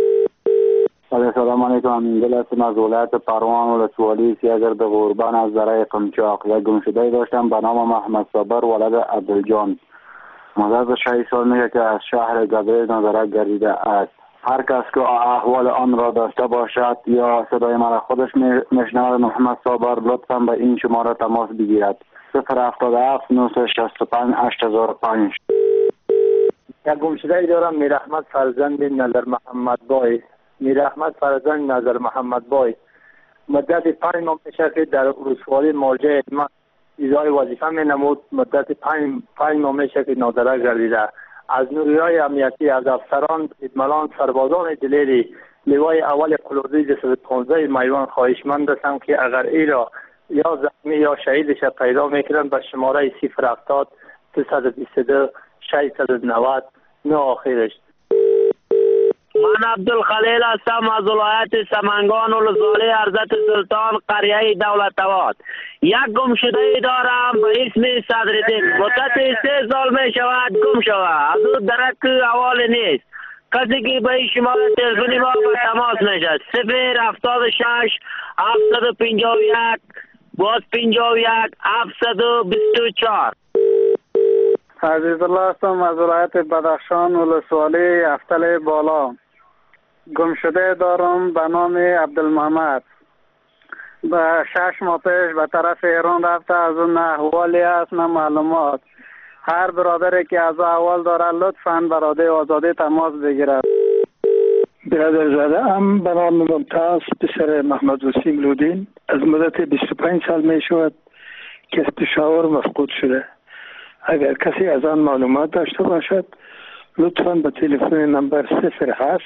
سلام علیکم. امینگل هستم از ولایت پروان، ولسوالی سیاگرد قربان از ذره قمچاق. یک گمشده داشتم به نام محمد صابر ولد عبدالجان. مدت 6 سال میشه که از شهر گبریز نظارت گردیده است. هر کس که احوال آن را داشته باشد یا صدای من خودش میشنود محمد صابر لطفا به این شماره تماس بگیرد. 077 965 8005. یک گمشده دارم میر احمد فرزند نظر محمد بای. میر احمد فرزند نظر محمد بای مدت 5 ماه میشه که در ولسوالی مرجع خدمت اجرای وظیفه می نمود. مدت 5 ماه میشه که نادره گردیده. از نیروهای امنیتی، از افسران، ادملان، سربازان دلیری لوای اول قلوزی 215 میوان خواهشمند هستم که اگر ای را یا زخمی یا شهیدش پیدا میکنند به شماره 070 322 690 نه آخرش. من عبدالخلیل هستم از ولایت سمنگان، ولسوالی ارزت سلطان، قریه دولت آباد. یک گمشده دارم به اسم صدرالدین. مدت 3 سال می شود گم شود. از او درک حوالی نیست. کسی که به این شماره تلفنی ما به تماس میشد 076 751 باز 51 724. عزیز الله هستم از ولایت بدخشان، ولسوالی افتل بالا. گمشده دارم به نام عبدالمحمد. به 6 ماه پیش به طرف ایران رفته. از اون نه احوالی است نه معلومات. هر برادری که از احوال داره لطفاً به رادیوی آزادی تماس بگیرد. برادر زاده هم به نام ممتاز پسر محمد وسیم لودین. از مدت 25 سال می شود که از پشاور مفقود شده. اگر کسی از آن معلومات داشته باشد لطفاً به تلفن نمبر 07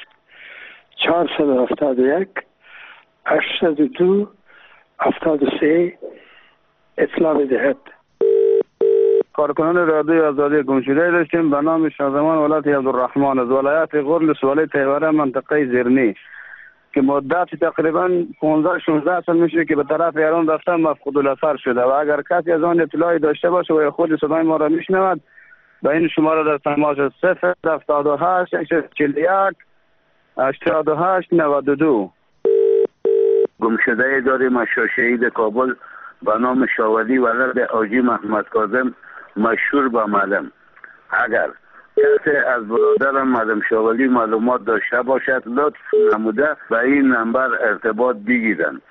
471 802 73 اطلاع بدهد. کارکنان رادیوی آزادی گمشده داشتیم به نام شازمان ولایت عبدالرحمن از ولایت غور، ولسوالی تیوره، منطقه زیرنی، که مدت تقریبا 15-16 سال میشه که به طرف ایران رفته مفقود الاثر شده و اگر کسی از آن اطلاعی داشته باشه و خود صدای ما را میشنود به این شماره در تماس 078 41 88 92. گمشده داریم شهید کابل به نام شاولی ولد آجی محمد کاظم مشهور به معلم. اگر کسی از برادرم معلم شاولی معلومات داشته باشد لطف نموده به این نمبر ارتباط بگیرند.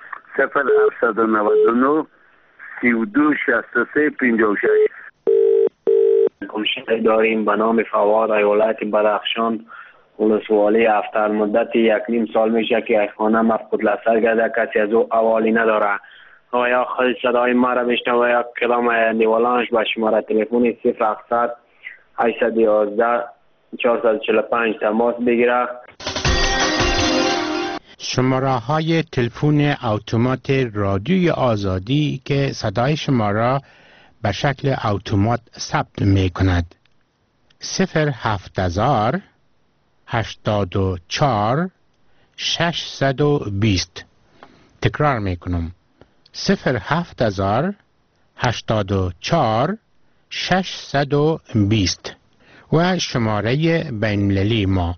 0799 32 63 56. گمشده داریم به نام فواد ولایت بدخشان، ولسوالی افتر. مدت 1.5 سال میشه که خانه مفقود الاثر گرده. کسی از او احوالی نداره. یا خود صدای ما را بشنوه یا کلام نیولانش به شماره تلفن 080 811 445 تماس بگیره. شماره های تلفن اتومات رادیوی آزادی که صدای شما را به شکل اتومات ثبت می کند. 07000 84 620. تکرار می کنم. 07000 84 620 و شماره بین‌المللی ما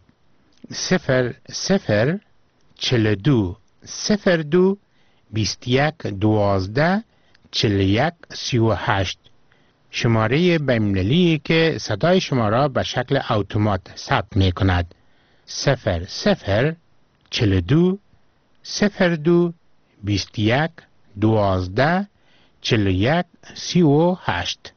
0042 02 21 12 41 38. شماره بین‌المللی که صدای شما را به شکل اتومات ثبت می کند. 0042 02 21 12 41 38.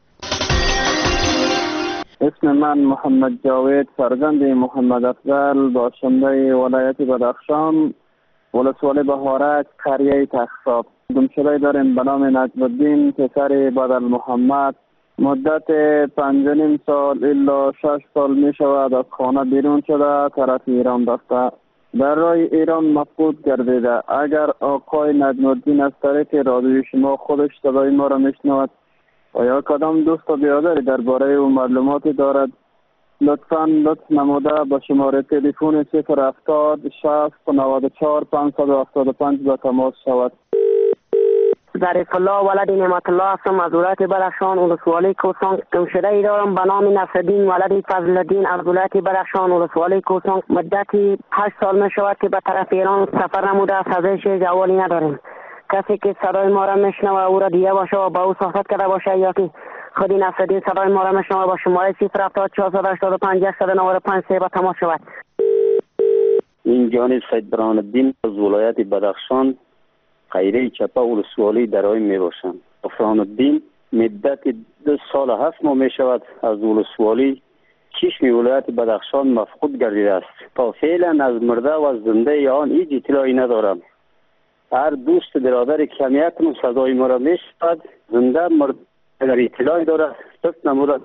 اسم من محمد جاوید فرزند محمد افضل، باشنده ولایت بدخشان، ولسوالی بهارک، قریه تخصاب. گمشده داریم به نام نجم الدین پسر بدل محمد. مدت 5.5 سال الا 6 سال می شود از خانه بیرون شده، طرف ایران رفته. در راه ایران مفقود گردیده. اگر آقای نجم الدین از طریق رادیوی شما خودش صدای ما را میشنود و یا کدام دوست و برادری درباره او معلوماتی دارد، لطفاً لطف نموده با شماره تلفن 070 60 94 575 به تماس شود. ظریف الله ولد نعمت الله هستم از ولایت بدخشان، ولسوالی کوسان. گمشده ای دارم به نام نصرالدین ولد فضل الدین از ولایت بدخشان، ولسوالی کوسان. مدتی 8 سال می شود که به طرف ایران سفر نموده، ازش جوالی نداریم. کسی که صدای ما را میشنوه او را دیده باشه و با او صحبت کرده باشه یا که خودی نصرالدین صدای ما را میشنوه با شماره 070 485 895 به تماس شود. این جانب سید برهان الدین از ولایت بدخشان، قیره چپه ولسوالی درای می باشم. برهان الدین مدت 2 سال 7 ماه می شود از ولسوالی چشم ولایت بدخشان مفقود گردیده است. تا فعلا از مرده و از زنده آن هیچ اطلاعی ندارم. هر دوست برادر کمی اکنون صدای ما را می شود، زنده مرده اگر اطلاعی دارد لطف نموده.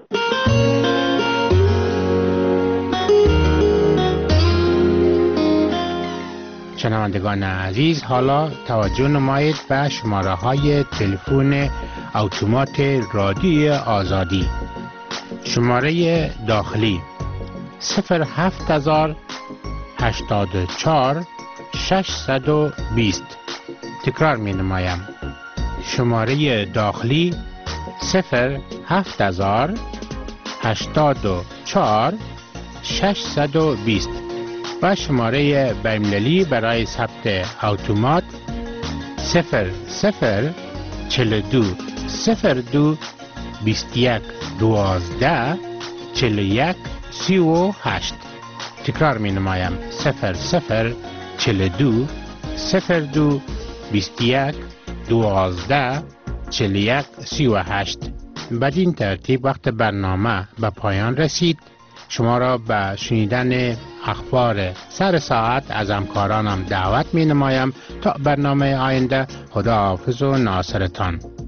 شنوندگان عزیز، حالا توجه نمایید به شماره های تلفن اتومات رادیوی آزادی. شماره داخلی 07000 84 620. تکرار می نمایم. شماره داخلی 07000 84 620 و شماره بین‌المللی برای ثبت اتومات 0042 02 21 12 41 38. تکرار می نمایم. 0042 02 21 12 41 38. بدین ترتیب وقت برنامه به پایان رسید. شما را به شنیدن اخبار سر ساعت از همکارانم دعوت می نمایم. تا برنامه آینده، خدا حافظ و ناصرتان.